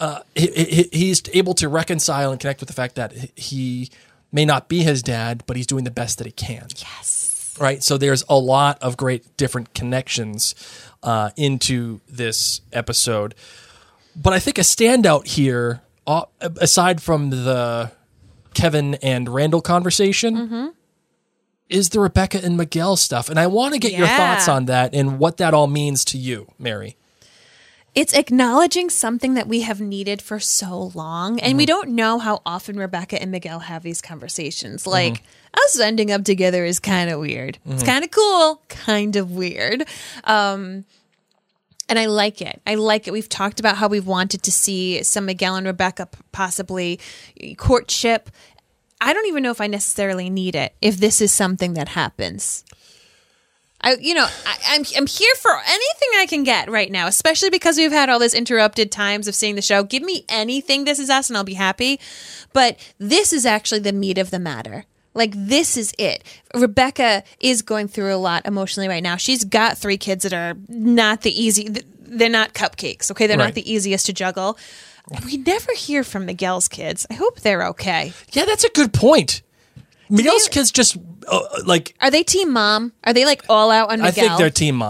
he's able to reconcile and connect with the fact that he may not be his dad, but he's doing the best that he can. Yes. Right? So there's a lot of great different connections into this episode. But I think a standout here, aside from the Kevin and Randall conversation, is the Rebecca and Miguel stuff. And I want to get your thoughts on that and what that all means to you, Mary. It's acknowledging something that we have needed for so long. And we don't know how often Rebecca and Miguel have these conversations. Like, us ending up together is kind of weird. It's kind of cool, kind of weird. And I like it. We've talked about how we've wanted to see some Miguel and Rebecca possibly courtship. I don't even know if I necessarily need it if this is something that happens. I'm here for anything I can get right now, especially because we've had all this interrupted times of seeing the show. Give me anything This Is Us and I'll be happy. But this is actually the meat of the matter. Like, this is it. Rebecca is going through a lot emotionally right now. She's got 3 kids that are not the easy. They're not cupcakes, okay? They're not the easiest to juggle. We never hear from Miguel's kids. I hope they're okay. Yeah, that's a good point. Miguel's kids just are they team mom? Are they like all out on Miguel? I think they're team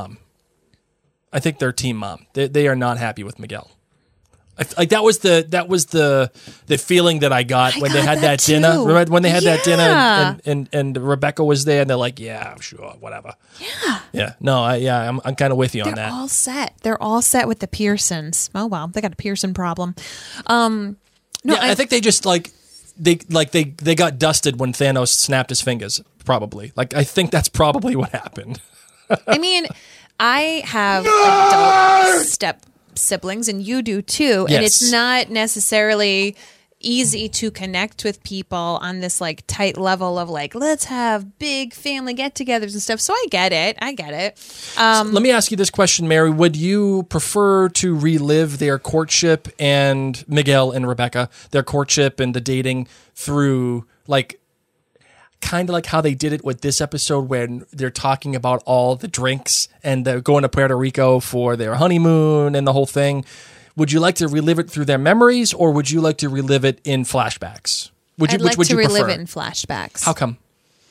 mom. They are not happy with Miguel. Like that was the feeling that I got when they had that dinner. Remember when they had that dinner and Rebecca was there and they're like, yeah, sure, whatever. Yeah. No, I'm kind of with you on that. They're all set. They're all set with the Pearsons. Oh well, they got a Pearson problem. I think they just they got dusted when Thanos snapped his fingers, probably. Like, I think that's probably what happened. I mean, I have adult step siblings, and you do too. And it's not necessarily easy to connect with people on this tight level of let's have big family get-togethers and stuff. So I get it. So let me ask you this question, Mary. Would you prefer to relive their courtship and Miguel and Rebecca, their courtship and the dating through kind of like how they did it with this episode when they're talking about all the drinks and they're going to Puerto Rico for their honeymoon and the whole thing? Would you like to relive it through their memories, or would you like to relive it in flashbacks? I'd like to relive it in flashbacks. How come?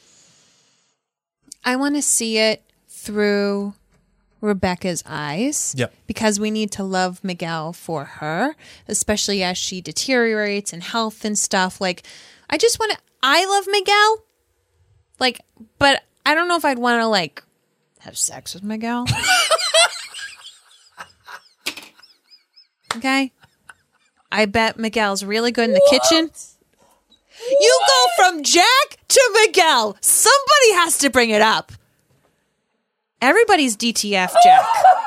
I want to see it through Rebecca's eyes. Yep. Because we need to love Miguel for her, especially as she deteriorates in health and stuff. I love Miguel. But I don't know if I'd want to have sex with Miguel. Okay. I bet Miguel's really good in the kitchen. You go From Jack to Miguel. Somebody has to bring it up. Everybody's DTF Jack.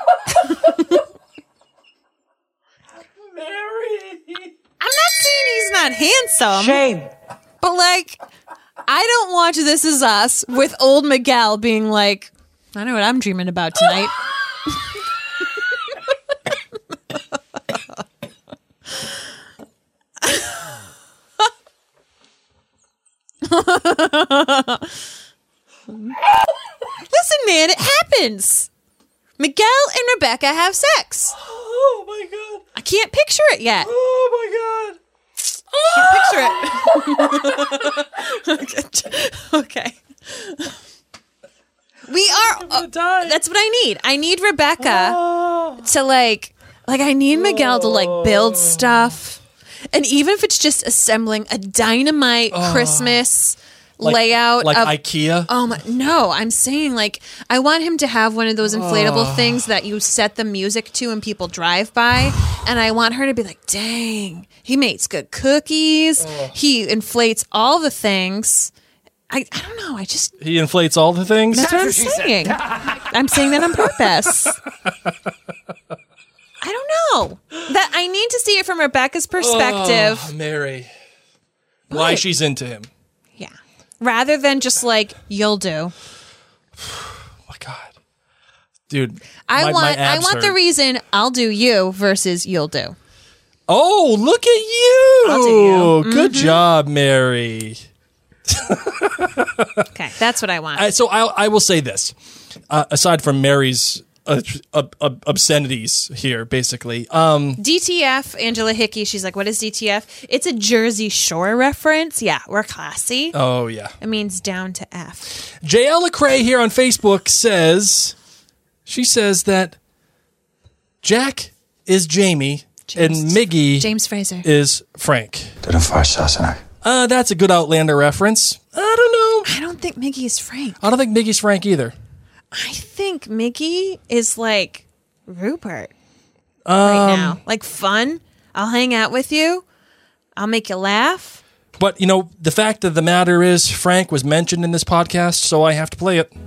Mary. I'm not saying he's not handsome. Shame. But, like, I don't watch This Is Us with old Miguel being like, I know what I'm dreaming about tonight. Listen, man, it happens. Miguel and Rebecca have sex. Oh my god. I can't picture it yet. Oh Can't picture it. Okay. We are. That's what I need. I need Rebecca to like I need Miguel to like build stuff. And even if it's just assembling a dynamite Christmas layout like of IKEA. Oh my, no, I'm saying like I want him to have one of those inflatable things that you set the music to and people drive by, and I want her to be like, dang, he makes good cookies. He inflates all the things. I don't know. He inflates all the things. That's what I'm saying. I'm saying that on purpose. I don't know. That I need to see it from Rebecca's perspective. Oh, Mary. Why she's into him. Yeah. Rather than just like, you'll do. Oh my God. Dude. I my abs want the hurt. reason I'll do you versus you'll do. Oh, look at you. I'll do you. Good job, Mary. Okay, that's what I want. So I will say this. Aside from Mary's obscenities here, basically. DTF, Angela Hickey, she's like, what is DTF? It's a Jersey Shore reference. Yeah, we're classy. Oh, yeah. It means down to F. JL Lecrae here on Facebook says that Jack is Jamie and Miggy James Fraser is Frank. That's That's a good Outlander reference. I don't know. I don't think Miggy is Frank. I don't think Miggy's Frank either. I think Miggy is like Rupert right now. Like fun. I'll hang out with you. I'll make you laugh. But, you know, the fact of the matter is Frank was mentioned in this podcast, so I have to play it.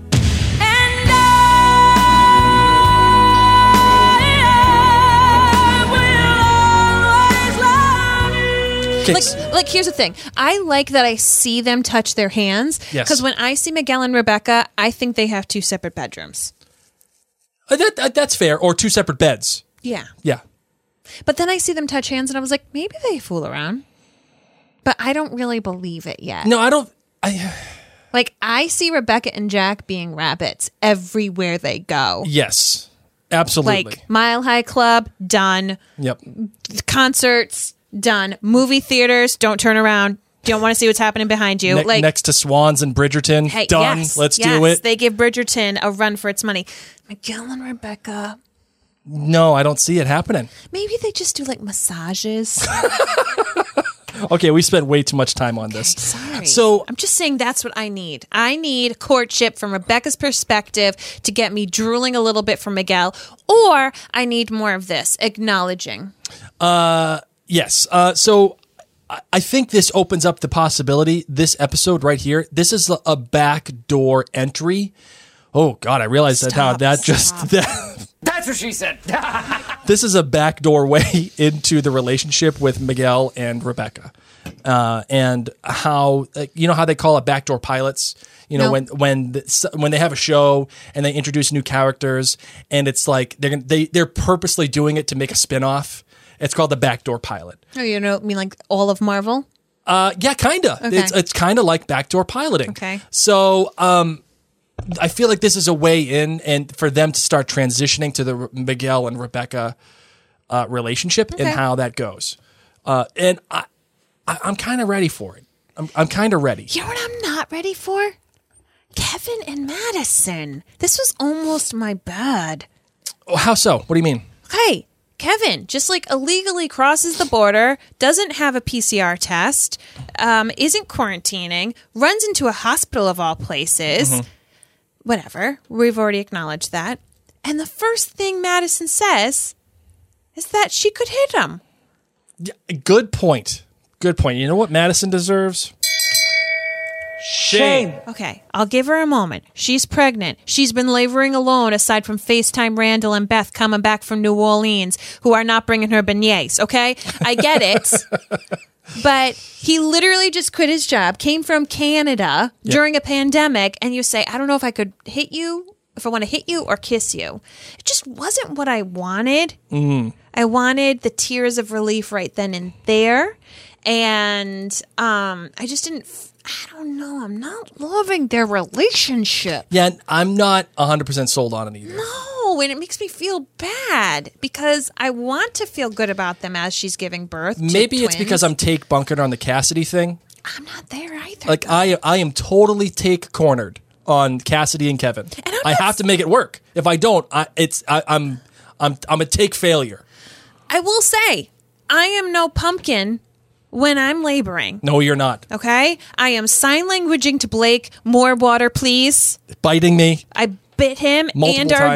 Like, here's the thing. I like that I see them touch their hands. Yes. Because when I see Miguel and Rebecca, I think they have two separate bedrooms. That's fair. Or two separate beds. Yeah. Yeah. But then I see them touch hands and I was like, maybe they fool around. But I don't really believe it yet. No, I don't. Like, I see Rebecca and Jack being rabbits everywhere they go. Yes. Absolutely. Like, Mile High Club, done. Yep. Concerts, done. Movie theaters, don't turn around. Don't want to see what's happening behind you. Like next to Swans and Bridgerton. Hey, done. Yes, Let's yes, do it. They give Bridgerton a run for its money. Miguel and Rebecca. No, I don't see it happening. Maybe they just do like massages. Okay, we spent way too much time on this. Sorry. So I'm just saying that's what I need. I need courtship from Rebecca's perspective to get me drooling a little bit from Miguel, or I need more of this acknowledging. Yes. So I think this opens up the possibility. This episode right here. This is a backdoor entry. Oh God, I realized That's what she said. This is a backdoor way into the relationship with Miguel and Rebecca, and how you know how they call it backdoor pilots. You know when they have a show and they introduce new characters, and it's like they're purposely doing it to make a spinoff. It's called the backdoor pilot. Oh, you mean like all of Marvel? Yeah, kinda. Okay. It's kind of like backdoor piloting. Okay. So, I feel like this is a way in, and for them to start transitioning to the Miguel and Rebecca relationship and how that goes. And I'm kind of ready for it. I'm kind of ready. You know what I'm not ready for? Kevin and Madison. This was almost my bad. Oh, how so? What do you mean? Okay, Kevin just like illegally crosses the border, doesn't have a PCR test, isn't quarantining, runs into a hospital of all places. Mm-hmm. Whatever. We've already acknowledged that. And the first thing Madison says is that she could hit him. Yeah, good point. Good point. You know what Madison deserves? Shame. Okay, I'll give her a moment. She's pregnant. She's been laboring alone aside from FaceTime Randall and Beth coming back from New Orleans who are not bringing her beignets, okay? I get it. But he literally just quit his job, came from Canada during a pandemic, and you say, I don't know if I could hit you, if I want to hit you or kiss you. It just wasn't what I wanted. I wanted the tears of relief right then and there. And I just didn't, I don't know, I'm not loving their relationship. Yeah, I'm not 100% sold on it either. No, and it makes me feel bad because I want to feel good about them as she's giving birth to Maybe it's twins. because I'm take bunkered on the Cassidy thing. I'm not there either. Like I am totally take cornered on Cassidy and Kevin. And I have to make it work. If I don't, I'm a take failure. I will say, I am no pumpkin when I'm laboring. No, you're not. Okay? I am sign languaging to Blake, more water, please. Biting me. I bit him Multiple and our times.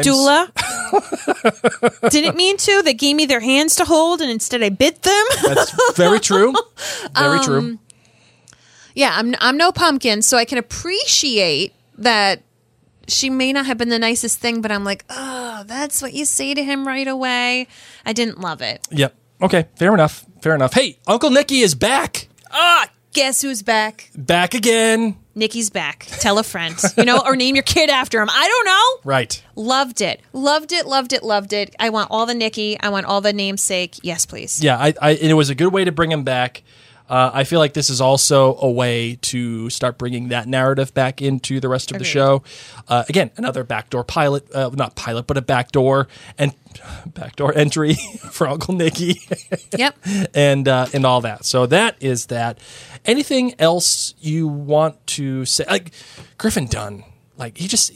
doula. Didn't mean to. They gave me their hands to hold, and instead I bit them. That's very true. Very true. Yeah, I'm no pumpkin, so I can appreciate that she may not have been the nicest thing, but I'm like, oh, that's what you say to him right away. I didn't love it. Yep. Okay. Fair enough. Fair enough. Hey, Uncle Nicky is back. Guess who's back? Back again. Nikki's back. Tell a friend, or name your kid after him. I don't know. Right. Loved it. Loved it. Loved it. Loved it. I want all the Nikki. I want all the namesake. Yes, please. Yeah, it was a good way to bring him back. I feel like this is also a way to start bringing that narrative back into the rest of the show. Again, another backdoor pilot, not pilot, but a backdoor entry for Uncle Nicky. Yep. and all that. So that is that. Anything else you want to say? Like Griffin Dunn, like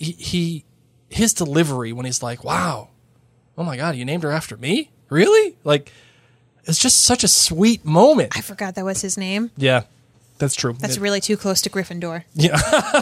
his delivery when he's like, "Wow, oh my God, you named her after me? Really?" Like. It's just such a sweet moment. I forgot that was his name. Yeah, that's true. That's really too close to Gryffindor. Yeah.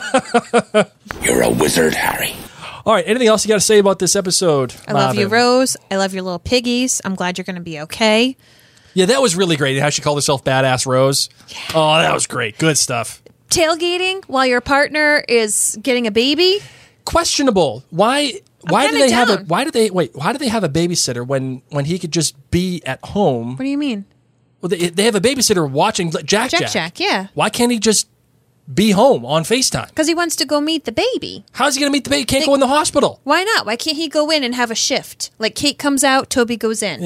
You're a wizard, Harry. All right. Anything else you got to say about this episode? I love you, Marvin? Rose. I love your little piggies. I'm glad you're going to be okay. Yeah, that was really great. How she called herself Badass Rose. Yeah. Oh, that was great. Good stuff. Tailgating while your partner is getting a baby? Questionable. Why do they have a babysitter when he could just be at home? What do you mean? Well, they have a babysitter watching Jack. Yeah. Why can't he just be home on FaceTime? Because he wants to go meet the baby. How's he going to meet the baby? Can't go in the hospital. Why not? Why can't he go in and have a shift? Like Kate comes out, Toby goes in.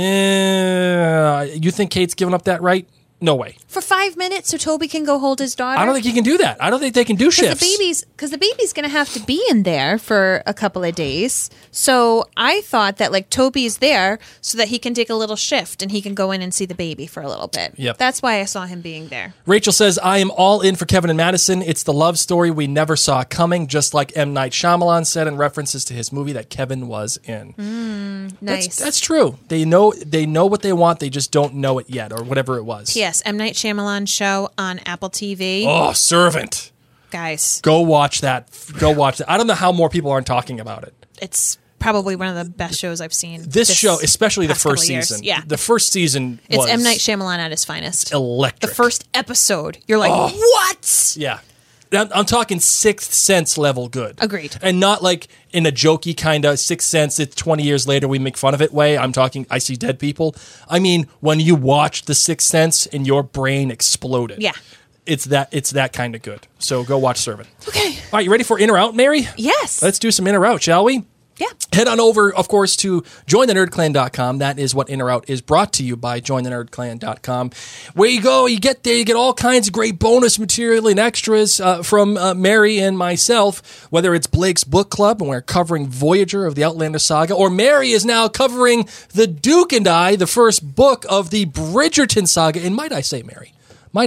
You think Kate's giving up that right? No way. For 5 minutes so Toby can go hold his daughter? I don't think he can do that. I don't think they can do shifts. Because the baby's going to have to be in there for a couple of days. So I thought that like Toby's there so that he can take a little shift and he can go in and see the baby for a little bit. Yep. That's why I saw him being there. Rachel says, I am all in for Kevin and Madison. It's the love story we never saw coming, just like M. Night Shyamalan said in references to his movie that Kevin was in. Nice. That's true. They know what they want. They just don't know it yet or whatever it was. P.S. M. Night Shyamalan show on Apple TV. Oh, Servant. Guys. Go watch that. I don't know how more people aren't talking about it. It's probably one of the best shows I've seen. This show, especially the past couple first of years. season. Yeah. The first season was... It's M. Night Shyamalan at his finest. Electric. The first episode. You're like, what? Yeah. I'm talking Sixth Sense level good. Agreed. And not like in a jokey kind of Sixth Sense, it's 20 years later we make fun of it way. I'm talking I see dead people. I mean, when you watch The Sixth Sense and your brain exploded. Yeah. It's that kind of good. So go watch Servant. Okay. All right, you ready for In or Out, Mary? Yes. Let's do some In or Out, shall we? Yeah. Head on over, of course, to jointhenerdclan.com. That is what In or Out is brought to you by jointhenerdclan.com. Where you go, you get there, you get all kinds of great bonus material and extras from Mary and myself, whether it's Blake's Book Club, and we're covering Voyager of the Outlander Saga, or Mary is now covering The Duke and I, the first book of the Bridgerton Saga. And might I say, Mary,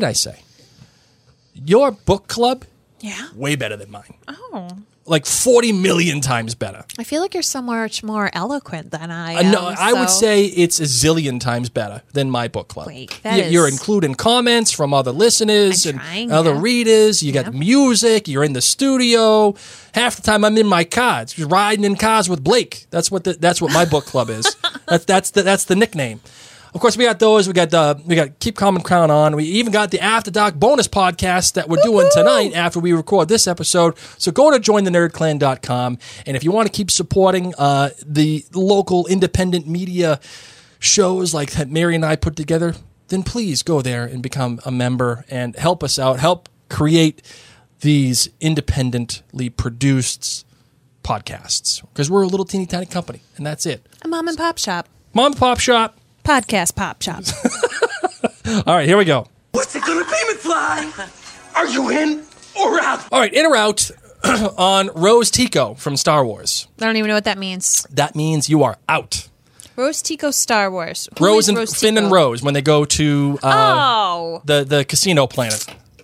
your book club, way better than mine. Oh. Like 40 million times better. I feel like you're so much more eloquent than I am. No, I would say it's a zillion times better than my book club. Wait, you're including comments from other listeners and other readers. You got music. You're in the studio. Half the time I'm in my car, it's just riding in cars with Blake. That's what my book club is. That's the nickname. Of course, we got those. We got Keep Calm and Crown on. We even got the After Dark bonus podcast that we're doing tonight after we record this episode. So go to jointhenerdclan.com. And if you want to keep supporting the local independent media shows like that Mary and I put together, then please go there and become a member and help us out. Help create these independently produced podcasts. Because we're a little teeny tiny company, and that's it. A mom and pop shop. Mom and pop shop. Podcast pop shop. All right, here we go. What's it gonna be, McFly? Are you in or out? All right, in or out on Rose Tico from Star Wars. I don't even know what that means. That means you are out. Rose Tico Star Wars. Who Rose is and Rose Finn Tico? and Rose when they go to the casino planet.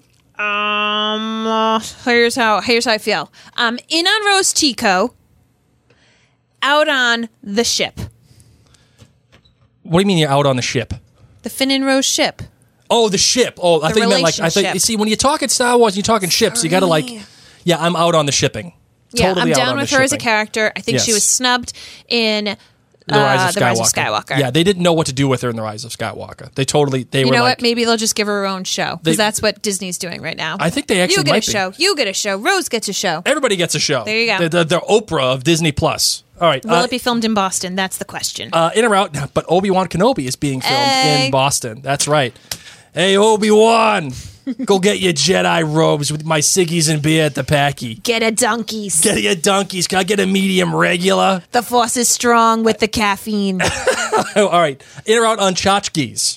Here's how I feel. In on Rose Tico, out on the ship. What do you mean you're out on the ship? The Finn and Rose ship. Oh, the ship. Oh, I The think you meant like I think. relationship. You see, when you're talking Star Wars, you're talking ships. You got to like, yeah, I'm out on the shipping. Yeah, Totally I'm out down on with the her as a shipping. character. I think she Yes. was snubbed in The Rise The Rise of Skywalker. Yeah, they didn't know what to do with her in The Rise of Skywalker. They You were know like, what? Maybe they'll just give her own show They- because that's what Disney's doing right now. I think they actually you get might a be. show. You get a show. Rose gets a show. Everybody gets a show. There you go. The Oprah of Disney Plus. All right. Will it be filmed in Boston? That's the question. In or out? But Obi-Wan Kenobi is being filmed Hey. in Boston. That's right. Hey, Obi-Wan, go get your Jedi robes with my ciggies and beer at the Packy. Get a donkeys. Get your donkeys. Can I get a medium regular? The force is strong with the caffeine. All right. In or out on tchotchkes?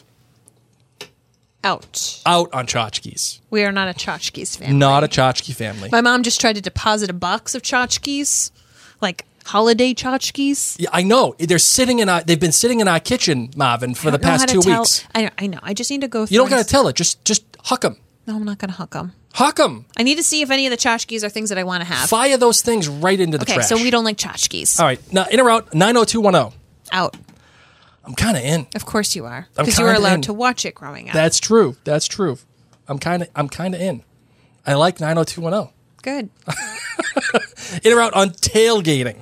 Out. Out on tchotchkes. We are not a tchotchkes family. Not a tchotchke family. My mom just tried to deposit a box of tchotchkes, like holiday tchotchkes. Yeah, I know. They've been sitting in our kitchen, Marvin, for the past 2 weeks. I know. I just need to go through. You don't got to tell it. Just huck them. No, I'm not going to huck them. Huck them. I need to see if any of the tchotchkes are things that I want to have. Fire those things right into the Okay, trash. so we don't like tchotchkes. All right. Now, in or out, 90210. Out. I'm kind of in. Of course you are. I'm Because you were kinda allowed in. to watch it growing up. That's true. That's true. I'm kind of in. I like 90210. Good. In or out on tailgating.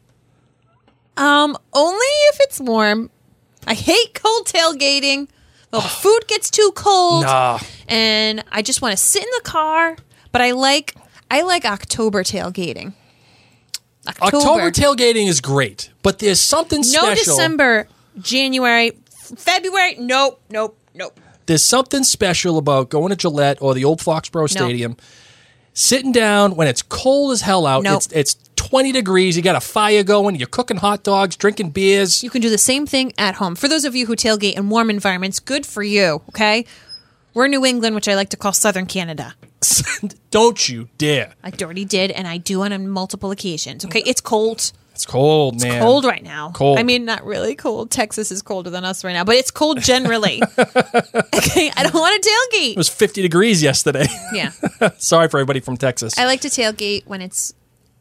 Only if it's warm. I hate cold tailgating. Well, the food gets too cold. Nah. And I just want to sit in the car. But I like October tailgating. October tailgating is great, but there's something special. No December, January, February. Nope. There's something special about going to Gillette or the old Foxborough Stadium, sitting down when it's cold as hell out. Nope. It's 20 degrees. You got a fire going. You're cooking hot dogs, drinking beers. You can do the same thing at home. For those of you who tailgate in warm environments, good for you, okay? We're New England, which I like to call Southern Canada. Don't you dare. I already did, and I do on multiple occasions, okay? It's cold. It's cold, man. It's cold right now. Cold. I mean, not really cold. Texas is colder than us right now, but it's cold generally. Okay, I don't want to It tailgate. was 50 degrees yesterday. Yeah. Sorry for everybody from Texas. I like to tailgate when it's,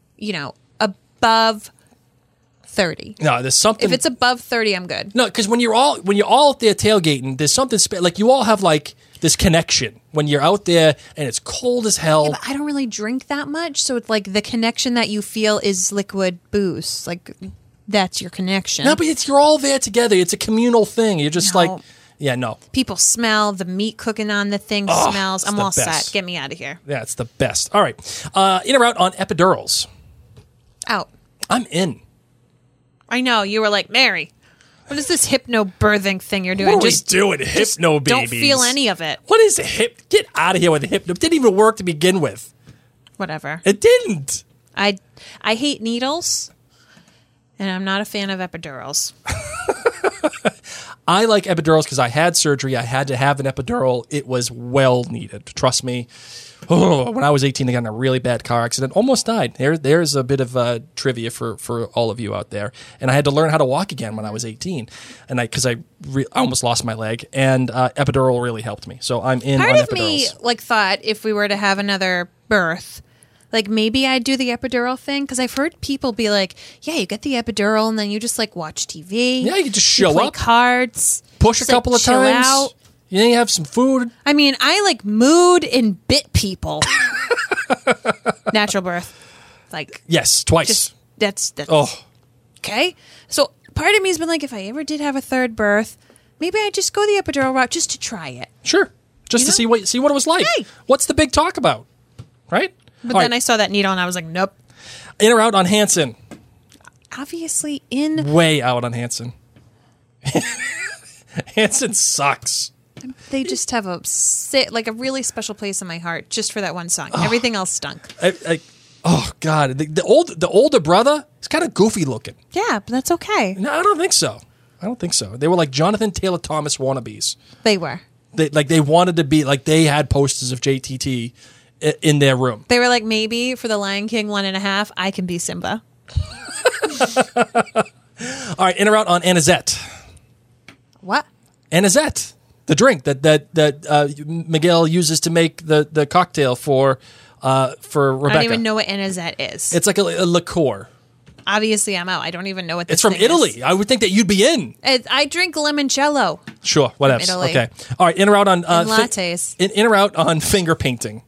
above 30. No, there's something. If it's above 30, I'm good. No, because when you're all out there tailgating, there's something like you all have like this connection when you're out there and it's cold as hell. Yeah, but I don't really drink that much, so it's like the connection that you feel is liquid booze. Like that's your connection. No, but you're all there together. It's a communal thing. You're just No. like, yeah, no. People smell the meat cooking on the thing. Smells. it's I'm the all best. set. Get me out of here. Yeah, it's the best. All right. In or out on epidurals? Out. I'm in. I know you were like Mary. What is this hypnobirthing thing you're doing? What are just we doing? Hypno babies. don't feel any of it. What is a hip? Get out of here with the hypno. It didn't even work to begin with. Whatever. It didn't. I hate needles, and I'm not a fan of epidurals. I like epidurals because I had surgery. I had to have an epidural. It was well needed. Trust me. Oh, when I was 18, I got in a really bad car accident. Almost died. There's a bit of trivia for all of you out there. And I had to learn how to walk again when I was 18, and because I almost lost my leg. And epidural really helped me. So I'm in Part on of epidurals. me thought if we were to have another birth, maybe I'd do the epidural thing because I've heard people be like, "Yeah, you get the epidural and then you just watch TV. Yeah, you just show play up, cards, push just, a couple of chill times. out." You then you have some food. I mean, I mood and bit people. Natural birth, Yes, twice. just that's Oh, okay. So part of me has been like, if I ever did have a third birth, maybe I just go the epidural route just to try it. Sure. Just to see what it was like. Hey. What's the big talk about? Right? But then I saw that needle and I was like, nope. In or out on Hanson? Obviously in. Way out on Hanson. Hanson sucks. They just have a really special place in my heart just for that one song. Everything else stunk. Oh God, the older brother is kind of goofy looking. Yeah, but that's okay. No, I don't think so. They were like Jonathan Taylor Thomas wannabes. They were. They wanted to be like they had posters of JTT in their room. They were like, maybe for the Lion King 1.5, I can be Simba. All right, in or out on Anisette? What? Anisette, the drink that Miguel uses to make the cocktail for Rebecca. I don't even know what Anisette is. It's like a liqueur. Obviously, I'm out. I don't even know what this It's from thing Italy. is. I would think that you'd be in. I drink limoncello. Sure, whatever. Italy. Okay. All right, in or out on lattes. In or out on finger painting?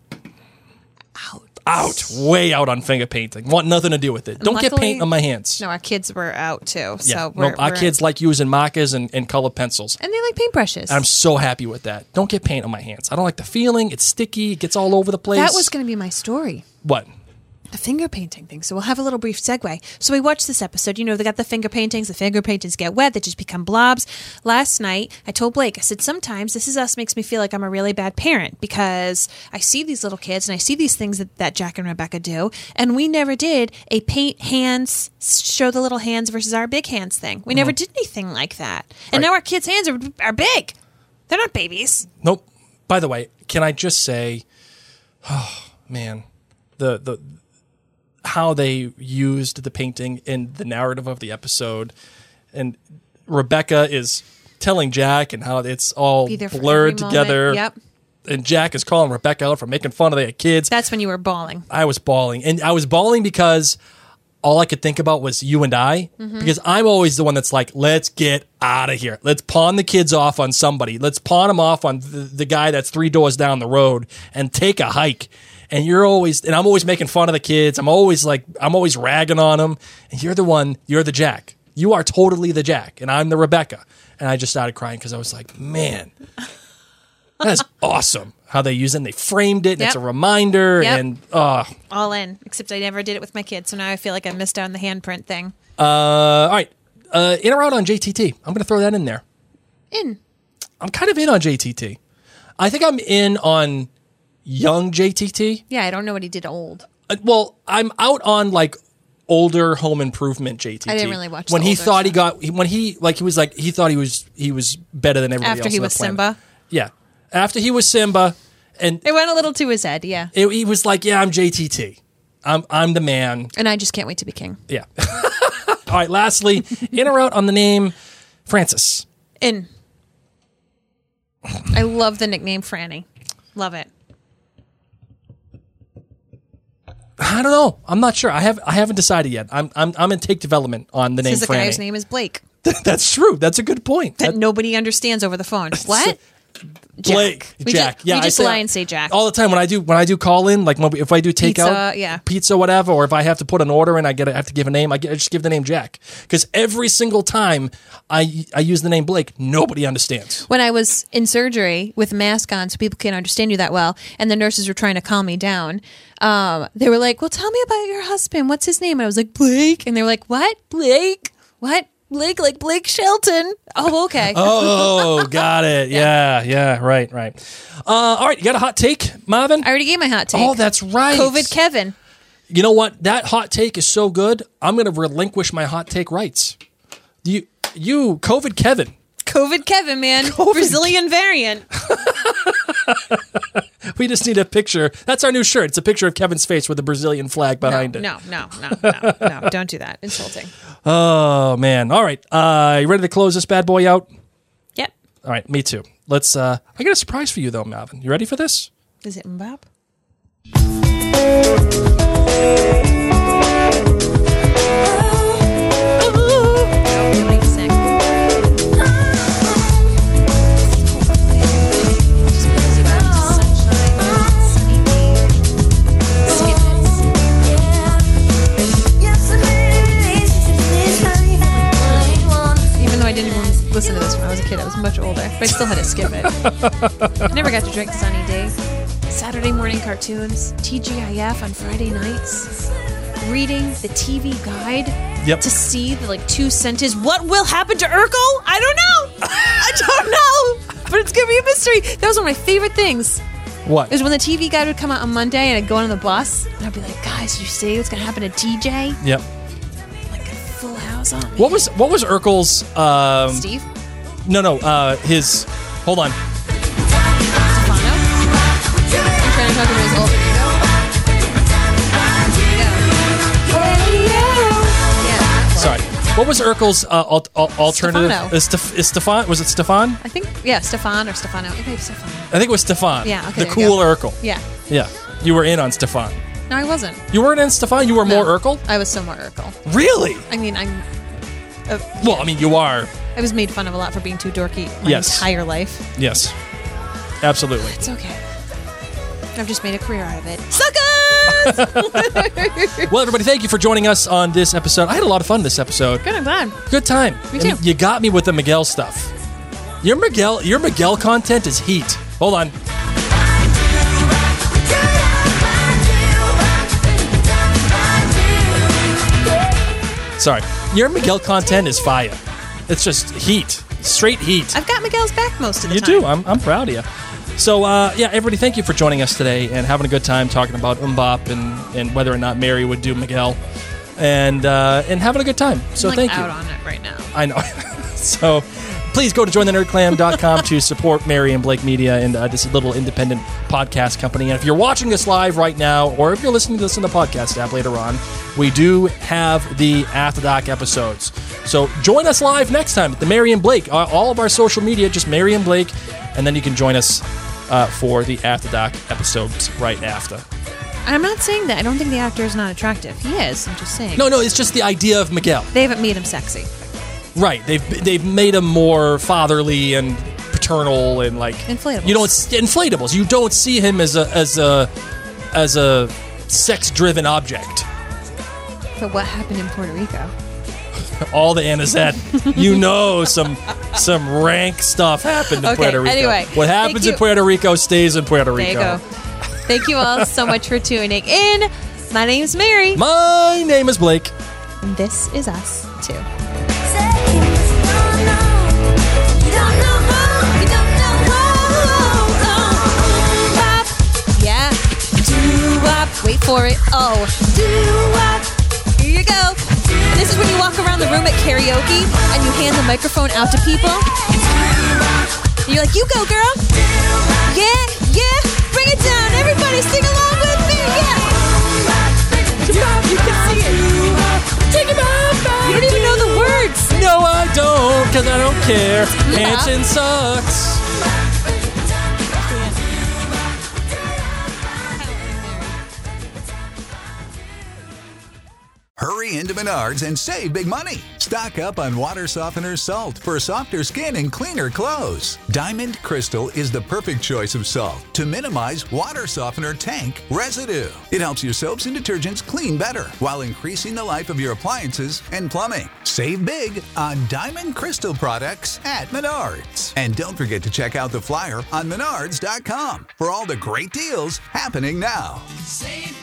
Out. Way out on finger painting. Want nothing to do with it. Don't get paint on my hands. No, our kids were out too. Yeah. So Our kids like using markers and colored pencils. And they like paintbrushes. I'm so happy with that. Don't get paint on my hands. I don't like the feeling. It's sticky. It gets all over the place. That was going to be my story. What? The finger painting thing. So we'll have a little brief segue. So we watched this episode. They got the finger paintings. The finger paintings get wet. They just become blobs. Last night, I told Blake, I said, sometimes This Is Us makes me feel like I'm a really bad parent because I see these little kids and I see these things that Jack and Rebecca do. And we never did a paint hands, show the little hands versus our big hands thing. We never did anything like that. And now our kids' hands are big. They're not babies. Nope. By the way, can I just say, oh, man, the how they used the painting in the narrative of the episode, and Rebecca is telling Jack and how it's all blurred together. Yep. And Jack is calling Rebecca out for making fun of their kids. That's when you were bawling. I was bawling. And I was bawling because all I could think about was you and I. Mm-hmm. Because I'm always the one that's like, let's get out of here. Let's pawn the kids off on somebody. Let's pawn them off on the guy that's 3 doors down the road and take a hike. And I'm always making fun of the kids. I'm always ragging on them. And you're the Jack. You are totally the Jack. And I'm the Rebecca. And I just started crying because I was like, man, that's awesome how they use it. And they framed it. And it's a reminder. Yep. And all in. Except I never did it with my kids. So now I feel like I missed out on the handprint thing. All right. In or out on JTT? I'm going to throw that in there. In. I'm kind of in on JTT. I think I'm in on young JTT. Yeah, I don't know what he did old. Well, I'm out on like older Home Improvement JTT. I didn't really watch when the he older thought stuff. he thought he was better than everybody else. After he was Simba. Yeah, after he was Simba, and it went a little to his head. Yeah, he was like, yeah, I'm JTT. I'm the man, and I just can't wait to be king. Yeah. All right. Lastly, in or out on the name Francis? In. I love the nickname Franny. Love it. I don't know. I'm not sure. I haven't decided yet. I'm in take development on the name. Because the guy's name is Blake. That's true. That's a good point. That nobody understands over the phone. What? Blake. Jack. We just lie and say Jack all the time when I do call in. Like if I do takeout, pizza, whatever, or if I have to put an order in, I have to give a name. I just give the name Jack because every single time I use the name Blake, nobody understands. When I was in surgery with a mask on, so people can't understand you that well, and the nurses were trying to calm me down. They were like, "Well, tell me about your husband. What's his name?" I was like, "Blake," and they were like, "What? Blake? What?" Blake, like Blake Shelton. Oh, okay. Oh, got it. Yeah, right. All right, you got a hot take, Marvin? I already gave my hot take. Oh, that's right. COVID Kevin. You know what? That hot take is so good, I'm going to relinquish my hot take rights. You COVID Kevin. COVID Kevin, man. Brazilian variant. We just need a picture. That's our new shirt. It's a picture of Kevin's face with a Brazilian flag behind it. No. Don't do that. Insulting. Oh, man. All right. You ready to close this bad boy out? Yep. All right. Me too. Let's, I got a surprise for you, though, Marvin. You ready for this? Is it Mbop? Listen to this when I was a kid. I I was much older, but I still had to skip it. I never got to drink Sunny Day. Saturday morning cartoons, TGIF on Friday nights, reading the TV guide to see the 2 sentences. What will happen to Urkel? I don't know. I don't know. But it's going to be a mystery. That was one of my favorite things. What? It was when the TV guide would come out on Monday and I'd go on the bus and I'd be like, guys, did you see what's going to happen to TJ? Yep. Like a Full House on me. What was Urkel's... Steve? No, his... Hold on. Stefano? I'm trying to talk about his alter ego. Sorry. What was Urkel's alternative? Stefano. Stefan? Was it Stefan? I think, Stefan or Stefano. Maybe Stefano. I think it was Stefan. Yeah, okay. The cool Urkel. Yeah. Yeah. You were in on Stefan. No, I wasn't. You weren't in Stefan? You were more Urkel? I was so more Urkel. Really? I mean, Well, I mean, you are. I was made fun of a lot for being too dorky my entire life. Yes. Absolutely. It's okay. I've just made a career out of it. Suckers! Well, everybody, thank you for joining us on this episode. I had a lot of fun this episode. Good, I'm glad. Good time. Me too. You got me with the Miguel stuff. Your Miguel content is heat. Hold on. Sorry. Your Miguel content is fire. It's just heat. Straight heat. I've got Miguel's back most of the You time. do. I'm proud of you. So, everybody, thank you for joining us today and having a good time talking about MMMBop and whether or not Mary would do Miguel and having a good time. So I'm thank you. out on it right now. I know. So please go to jointhenerdclan.com to support Mary and Blake Media and this little independent podcast company. And if you're watching this live right now, or if you're listening to this in the podcast app later on, we do have the After Dark episodes. So join us live next time at the Mary and Blake. All of our social media, just Mary and Blake. And then you can join us for the After Dark episodes right after. I'm not saying that. I don't think the actor is not attractive. He is. I'm just saying. No, it's just the idea of Miguel. They haven't made him sexy. Right. They've made him more fatherly and paternal and inflatables. Inflatables. You don't see him as a sex-driven object. But what happened in Puerto Rico? All the Anna said, some rank stuff happened in Puerto Rico. Anyway, what happens in Puerto Rico stays in Puerto Rico. There you go. Thank you all so much for tuning in. My name's Mary. My name is Blake. And this is us, too. Yeah. Doo-wop. Wait for it. Oh. Doo-wop. Here you go. And this is when you walk around the room at karaoke and you hand the microphone out to people. And you're like, you go, girl. Yeah. Bring it down. Everybody sing along with me. Yeah. You can see it. Take it back. You don't even know the words. No, I don't, because I don't care. Hanson sucks. Hurry into Menards and save big money. Stock up on water softener salt for softer skin and cleaner clothes. Diamond Crystal is the perfect choice of salt to minimize water softener tank residue. It helps your soaps and detergents clean better while increasing the life of your appliances and plumbing. Save big on Diamond Crystal products at Menards. And don't forget to check out the flyer on menards.com for all the great deals happening now. Save